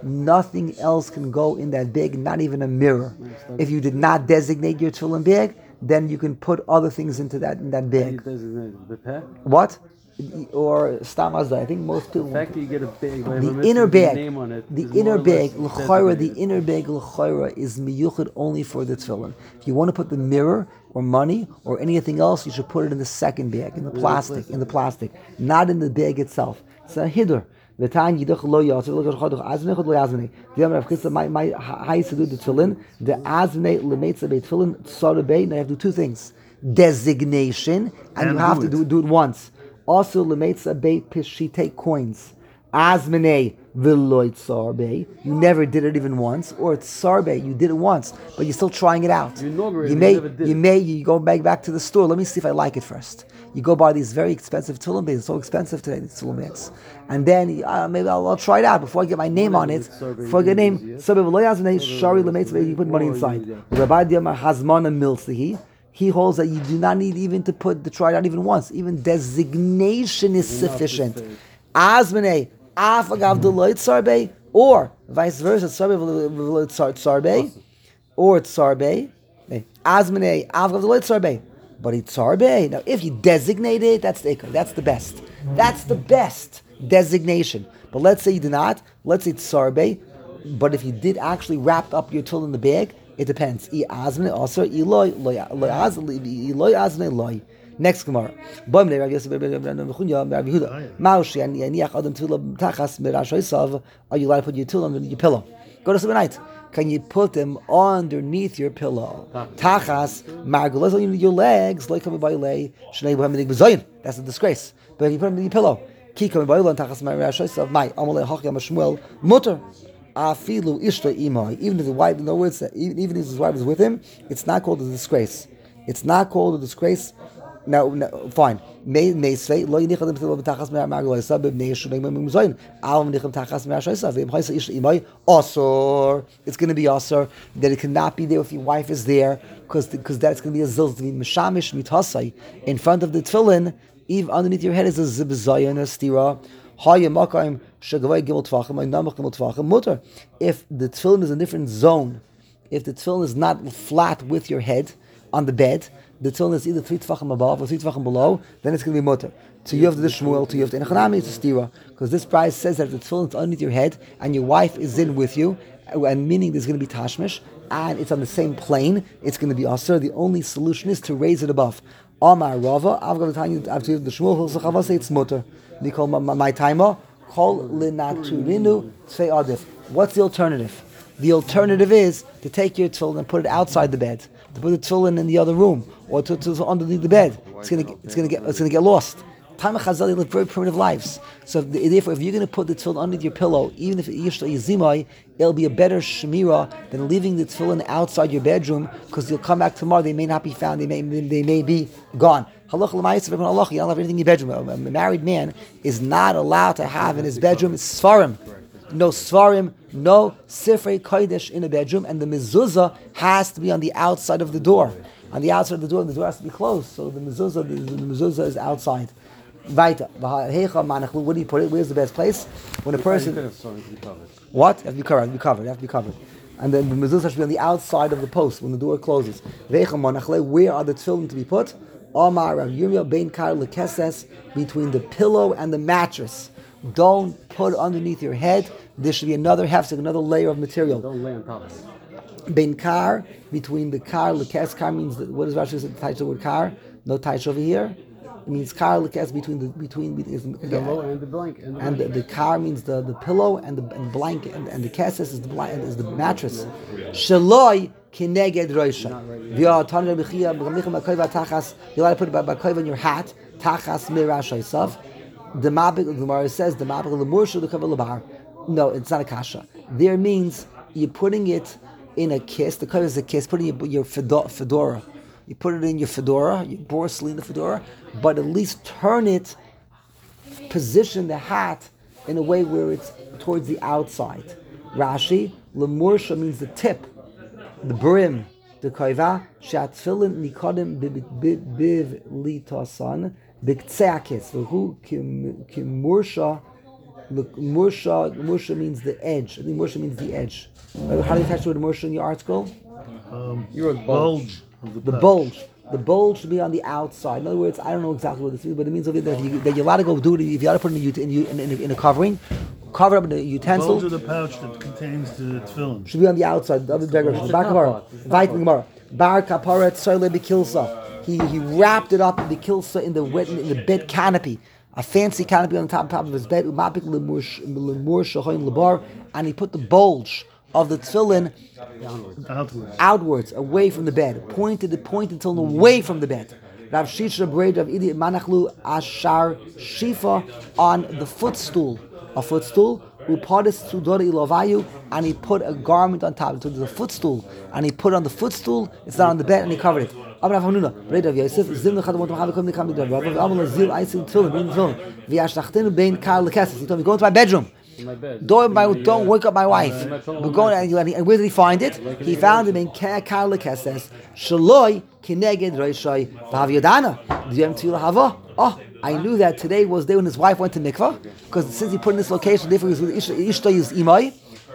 Speaker 1: nothing else can go in that bag, not even a mirror. If you did not designate your tefillin bag, then you can put other things into that in that bag.
Speaker 3: The pet?
Speaker 1: What? Or stamazda. I think most people.
Speaker 3: The fact that you get a bag,
Speaker 1: The inner bag,
Speaker 3: name on it,
Speaker 1: the inner bag, the inner bag l'chayra is miyuchad only for the tefillin. If you want to put the mirror or money or anything else, you should put it in the second bag, in the plastic, not in the bag itself. It's a hiddur. V'tan yidach lo yasser l'gashchaduch azmei chod lo azmei. The Amar of Chisda, how you to do the tefillin? The azmei lemeitza beit tefillin tzarabei. Now you have to do two things: designation, and you have to do it once. Also, lemeitza beit pishitei coins. Azmenei v'loy tzarbei. You never did it even once. Or tzarbei, you did it once, but you're still trying it out. You go back to the store. Let me see if I like it first. You go buy these very expensive tefillin bags. It's so expensive today, these tefillin bags. And then maybe I'll try it out before I get my name on it. Before I get a name, tzarbei v'loy azmenei shari lemeitza. You put money inside. Rabbi Diamar Hazmana Milsihi. He holds that you do not need even to try it out even once. Even designation is sufficient. Azmenei afagav deloy tzarbei, or vice versa, tzarbei tzarbei, or tzarbei. Azmenei afagav deloy tzarbei, but it's tzarbei. Now, if you designate it, that's the ikar. That's the best. That's the best designation. But let's say you do not. Let's say tzarbei. But if you did actually wrap up your tool in the bag, it depends. Next Gemara. Are you allowed to put your tool underneath your pillow? Go to sleep at night. Can you put them underneath your pillow? Tachas, your legs, that's a disgrace. But if you put them in your pillow, mutter. Afilu ishta imai. Even if the wife, in other words, even if his wife is with him, it's not called a disgrace. It's not called a disgrace. Now, fine. May say lo yinichad b'tilo b'tachas me'amagloisa b'bnei yeshudei me'muzayin. Al yinichad b'tachas me'ashoisa v'imchaisa ishta imai asor. It's going to be asor that it cannot be there if your wife is there, because that's going to be a zil to be mishamish mitasai in front of the tefillin. Even underneath your head is a zibzayin, a stira. If the tefillin is in a different zone, if the tefillin is not flat with your head on the bed, the tefillin is either 3 tefachim above or 3 tefachim below, then it's going to be mutter. To you have the Shmuel, to you have the Enochanami, it's a stira. Because this price says that if the tefillin is underneath your head and your wife is in with you, and meaning there's going to be tashmish, and it's on the same plane, it's going to be asr. The only solution is to raise it above. Amar Rava, after the Shmuel, say it's mutter. They call my timer. Call linaturinu tzvei adif. What's the alternative? The alternative is to take your tefillin and put it outside the bed, to put the tefillin in the other room, or to underneath the bed. It's gonna get lost. Time of Chazal, they live very primitive lives. So therefore, if you're going to put the tefillin underneath your pillow, even if it's yizimai, it'll be a better shemira than leaving the tefillin outside your bedroom, because you'll come back tomorrow, they may not be found, they may be gone. Halacha l'mayis, you don't have anything in your bedroom. A married man is not allowed to have in his bedroom svarim. No svarim, no sifrei kodesh in a bedroom, and the mezuzah has to be on the outside of the door. On the outside of the door has to be closed, so the mezuzah is outside. Weiter. Where do you put it? Where's the best place? When a person... What? Have to be covered. And then the mezuzah should be on the outside of the post when the door closes. Where are the tefillin to be put? Between the pillow and the mattress. Don't put it underneath your head. There should be another hefsek, another layer of material.
Speaker 3: Don't lay on top of it.
Speaker 1: Bein kar, between the kar, lekes, kar means, what does Rashi say, touch the word kar? No touch over here. It means kar lekes between the
Speaker 3: pillow and the blanket.
Speaker 1: And the kar means the pillow and the blanket, and the keses is the mattress. Shaloi kineged roisha. You're allowed to put it by on your hat. Tachas mirashaisav. The Gemara says the mabik lemurshu the kavel lebar. No, it's not a kasha. There means you're putting it in a kiss. The kavel is a kiss. Putting your fedora. You put it in your fedora, you borsely in the fedora, but at least position the hat in a way where it's towards the outside. Rashi, lemursha means the tip, the brim, the koiva, shatfilin nikodim biv litasan, biktsakis, who kimursha Mursha means the edge. I think Mursha means the edge. How do you attach the word Mursha in your article?
Speaker 3: You wrote bulge.
Speaker 2: Of
Speaker 1: The
Speaker 2: pouch.
Speaker 1: bulge. The bulge should be on the outside. In other words, I don't know exactly what this means, but it means that you're allowed to go do it. If you allowed to put it in a covering, cover up in a utensil.
Speaker 2: Bulge of the pouch that contains the tefillin.
Speaker 1: Should be on the outside, the other direction. Bar kapara. Vitamin Gemara. Bar kapara tzoyle bekilsa. He wrapped it up in the kilsa in the bed canopy. A fancy canopy on the top of his bed. And he put the bulge of the tefillin outwards, away from the bed. Pointed the tefillin away from the bed. Rav Shisha Braid Rav Idi Manachlu Ashar Shifa on the footstool. A footstool. Upadis Sudori Ilovayu, and he put a garment on top. So there's a footstool, and he put it on the footstool. It's not on the bed, and he covered it. Abba Hanuna, Braid Rav Yosef, Zim Lechad Mot Machav Kom Nekam Midrav. Rav Amar Zil Aisin Tefillin, Bring Tefillin. V'yashtachtin Bein Kar Lekesses. He told me, go into my bedroom.
Speaker 3: In my bed.
Speaker 1: Don't wake up my wife. We're going, and where did he find it? He found him in Kar Lekesses. Shaloi Kineged Reishai Vav Yadana. Diyem Tefillah Hava. Oh, I knew that today was the day when his wife went to mikvah, because since he put in this location, therefore he was with Ishta is imai.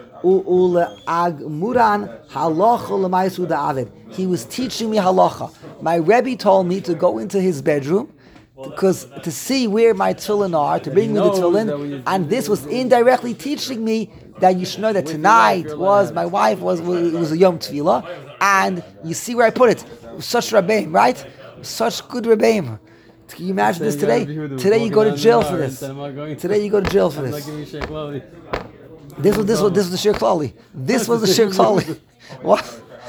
Speaker 1: He was teaching me halacha. My Rebbe told me to go into his bedroom because to see where my tefillin are, to bring me the tefillin, and this was indirectly teaching me that you should know that tonight was my wife was a Yom Tefillah, and you see where I put it. Such Rabbeim, right? Such good Rabbeim. Can you imagine this today? Today you go to jail for this. Today you go to jail for this. This was the Shir Klali. This was the Shir Klali. What?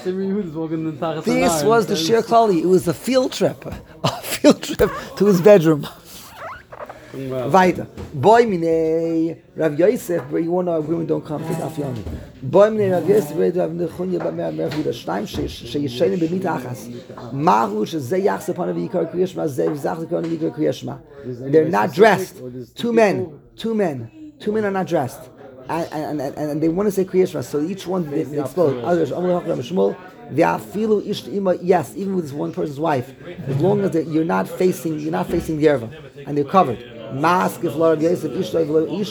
Speaker 1: This was the Shir Klali. It was a field trip. A field trip to his bedroom. Weiter. Boy mine Rav Yosef, where you want to women don't come to Daf Yomi. Boy mine Rav Yosef, where Rav Nechunya b'mer Yehuda Shnaim sheyishayim b'mit achas. Mahu shezeh yachse panav yikar kriyashma zeh v'zach lekon yikar kriyashma. They're not dressed. Two men are not dressed, and they want to say kriyashma. So each one they explode. Others yes, even with this one person's wife, as long as you're not facing the erva, and they're covered. Mask if Lord Yosef ishtoi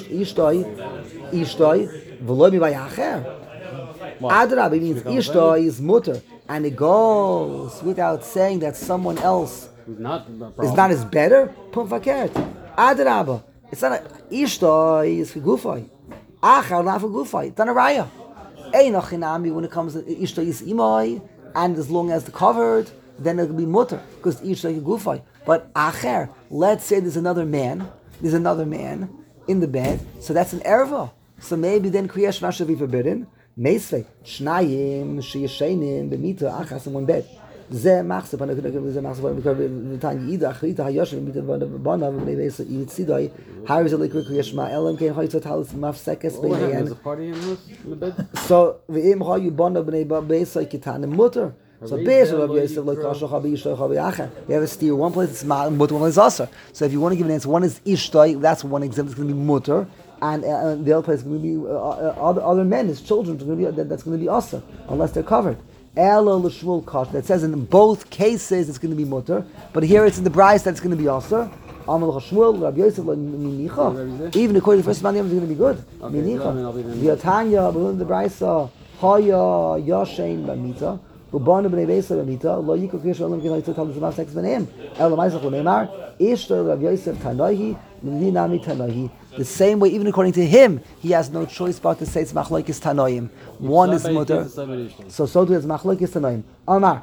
Speaker 1: v'lo mi bayacher. Adrab, it means ishtoi is mutter, and it goes without saying that someone else is not as better. Pum fakert. Adrab, it's not ishtoi is for gufay. Achar not for gufay. It's not a raya. Einach inami when it comes to ishtoi is imoi, and as long as the covered, then it'll be mutter because ishtoi is gufay. But acher, let's say there's another man in the bed, so that's an erva. So maybe then kriya shema should be forbidden. Meisvei shnayim sheyesheinim b'mita achas in one bed. Ze machse v'tanya ida achrita hayoshem b'mita b'bana v'bnei beisa yitzidai hariz alikri kriya shema elam kein chaytzot halis mafsekes b'neyan.
Speaker 3: There's a party in the bed?
Speaker 1: So v'im hayu bana b'nei beisa kitanim mutter. So basically, we have a steer. One place it's mutter, one place is aser. So if you want to give an answer, one is ishtoi. That's one example. It's going to be mutter, and the other place is going to be other men, his children. That's going to be aser unless they're covered. Elo l'shmul kash. That says in both cases it's going to be mutter, but here it's in the Bryce that it's going to be aser. Amal Shmuel, Rabbi Yosef, Minicha. Even according to the first man, it's going to be good. Minicha. V'yatanya, but in the Bryce, Haya Yashein Bamita. The same way, even according to him, he has no choice but to say it's machlokes tanoim. One is mutter, so too is machlokes tanoim. Amar,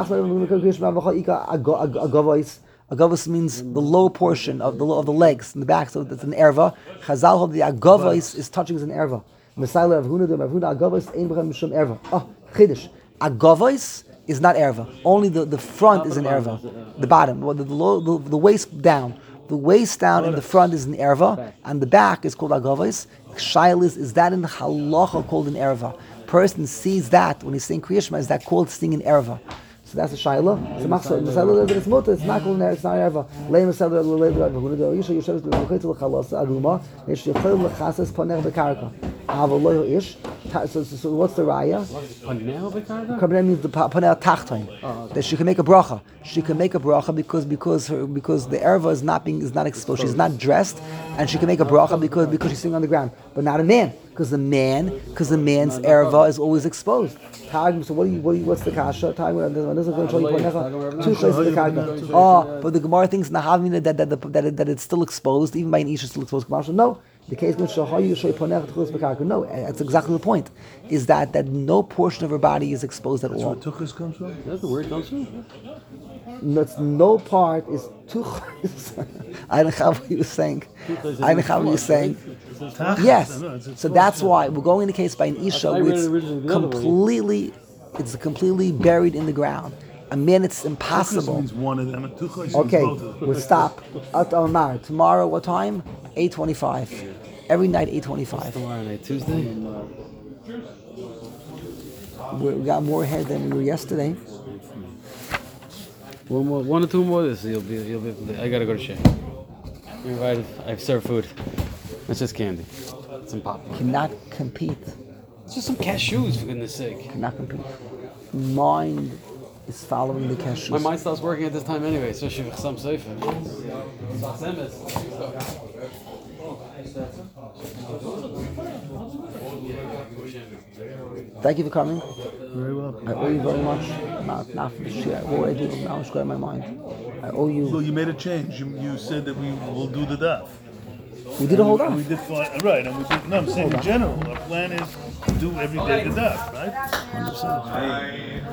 Speaker 1: agavos means the low portion of the legs in the back, so that's an erva. Chazal hold the agavos is touching as an erva. Messiah of Huna, agavos ein b'chem mishum erva. Oh, chiddush. Agavos is not erva. Only the front is an erva. The bottom, the waist down. The waist down and the front is an erva, and the back is called agavos. Shailis, is that in halacha called an erva? Person sees that when he's saying kriyashma, is that called seeing an erva? So that's a shaila. It's mutter. It's not called an erva. It's not erva. So what's the raya?
Speaker 3: Panel bekarga?
Speaker 1: Kabbalah means the panel tachton. That she can make a bracha. She can make a bracha because the erva is not exposed. She's not dressed, and she can make a bracha because she's sitting on the ground. But not a man, because the man's erva is always exposed. So what's the kasha? Two places the karga. Oh, but the Gemara thinks nahavina that it's still exposed, even by an isha still exposed. No. The case means no, that's exactly the point. Is that no portion of her body is exposed at all.
Speaker 2: That's where tuchus comes from?
Speaker 3: That's the word, don't you?
Speaker 1: No part is tuchus. I don't know what you were saying. Yes. So that's why we're going in the case by an isha where it's completely buried in the ground. A man, it's impossible.
Speaker 2: Tuchus means one of them, and tuchus means
Speaker 1: Okay,
Speaker 2: both of them.
Speaker 1: we'll stop. Tomorrow, what time? 8:25. Every night, 8:25.
Speaker 3: Tomorrow night, Tuesday.
Speaker 1: We got more ahead than we were yesterday.
Speaker 3: One or two more. This you'll be. I gotta go to share. You're invited. I've served food. It's just candy. Some popcorn.
Speaker 1: Cannot compete.
Speaker 3: It's just some cashews, for goodness sake.
Speaker 1: Cannot compete. Mind is following the cashews.
Speaker 3: My mind stops working at this time anyway, so she some safer.
Speaker 1: Thank you for coming.
Speaker 2: Very welcome.
Speaker 1: I owe you very much. Not for the shit. What I do now is in my mind. I owe you.
Speaker 2: Well, you made a change. You said that we will do the daf.
Speaker 1: We did a whole
Speaker 2: We
Speaker 1: daf.
Speaker 2: did fine, right? And we did. No, I'm saying in general. Our plan is to do every day the daf, right?
Speaker 1: 100%.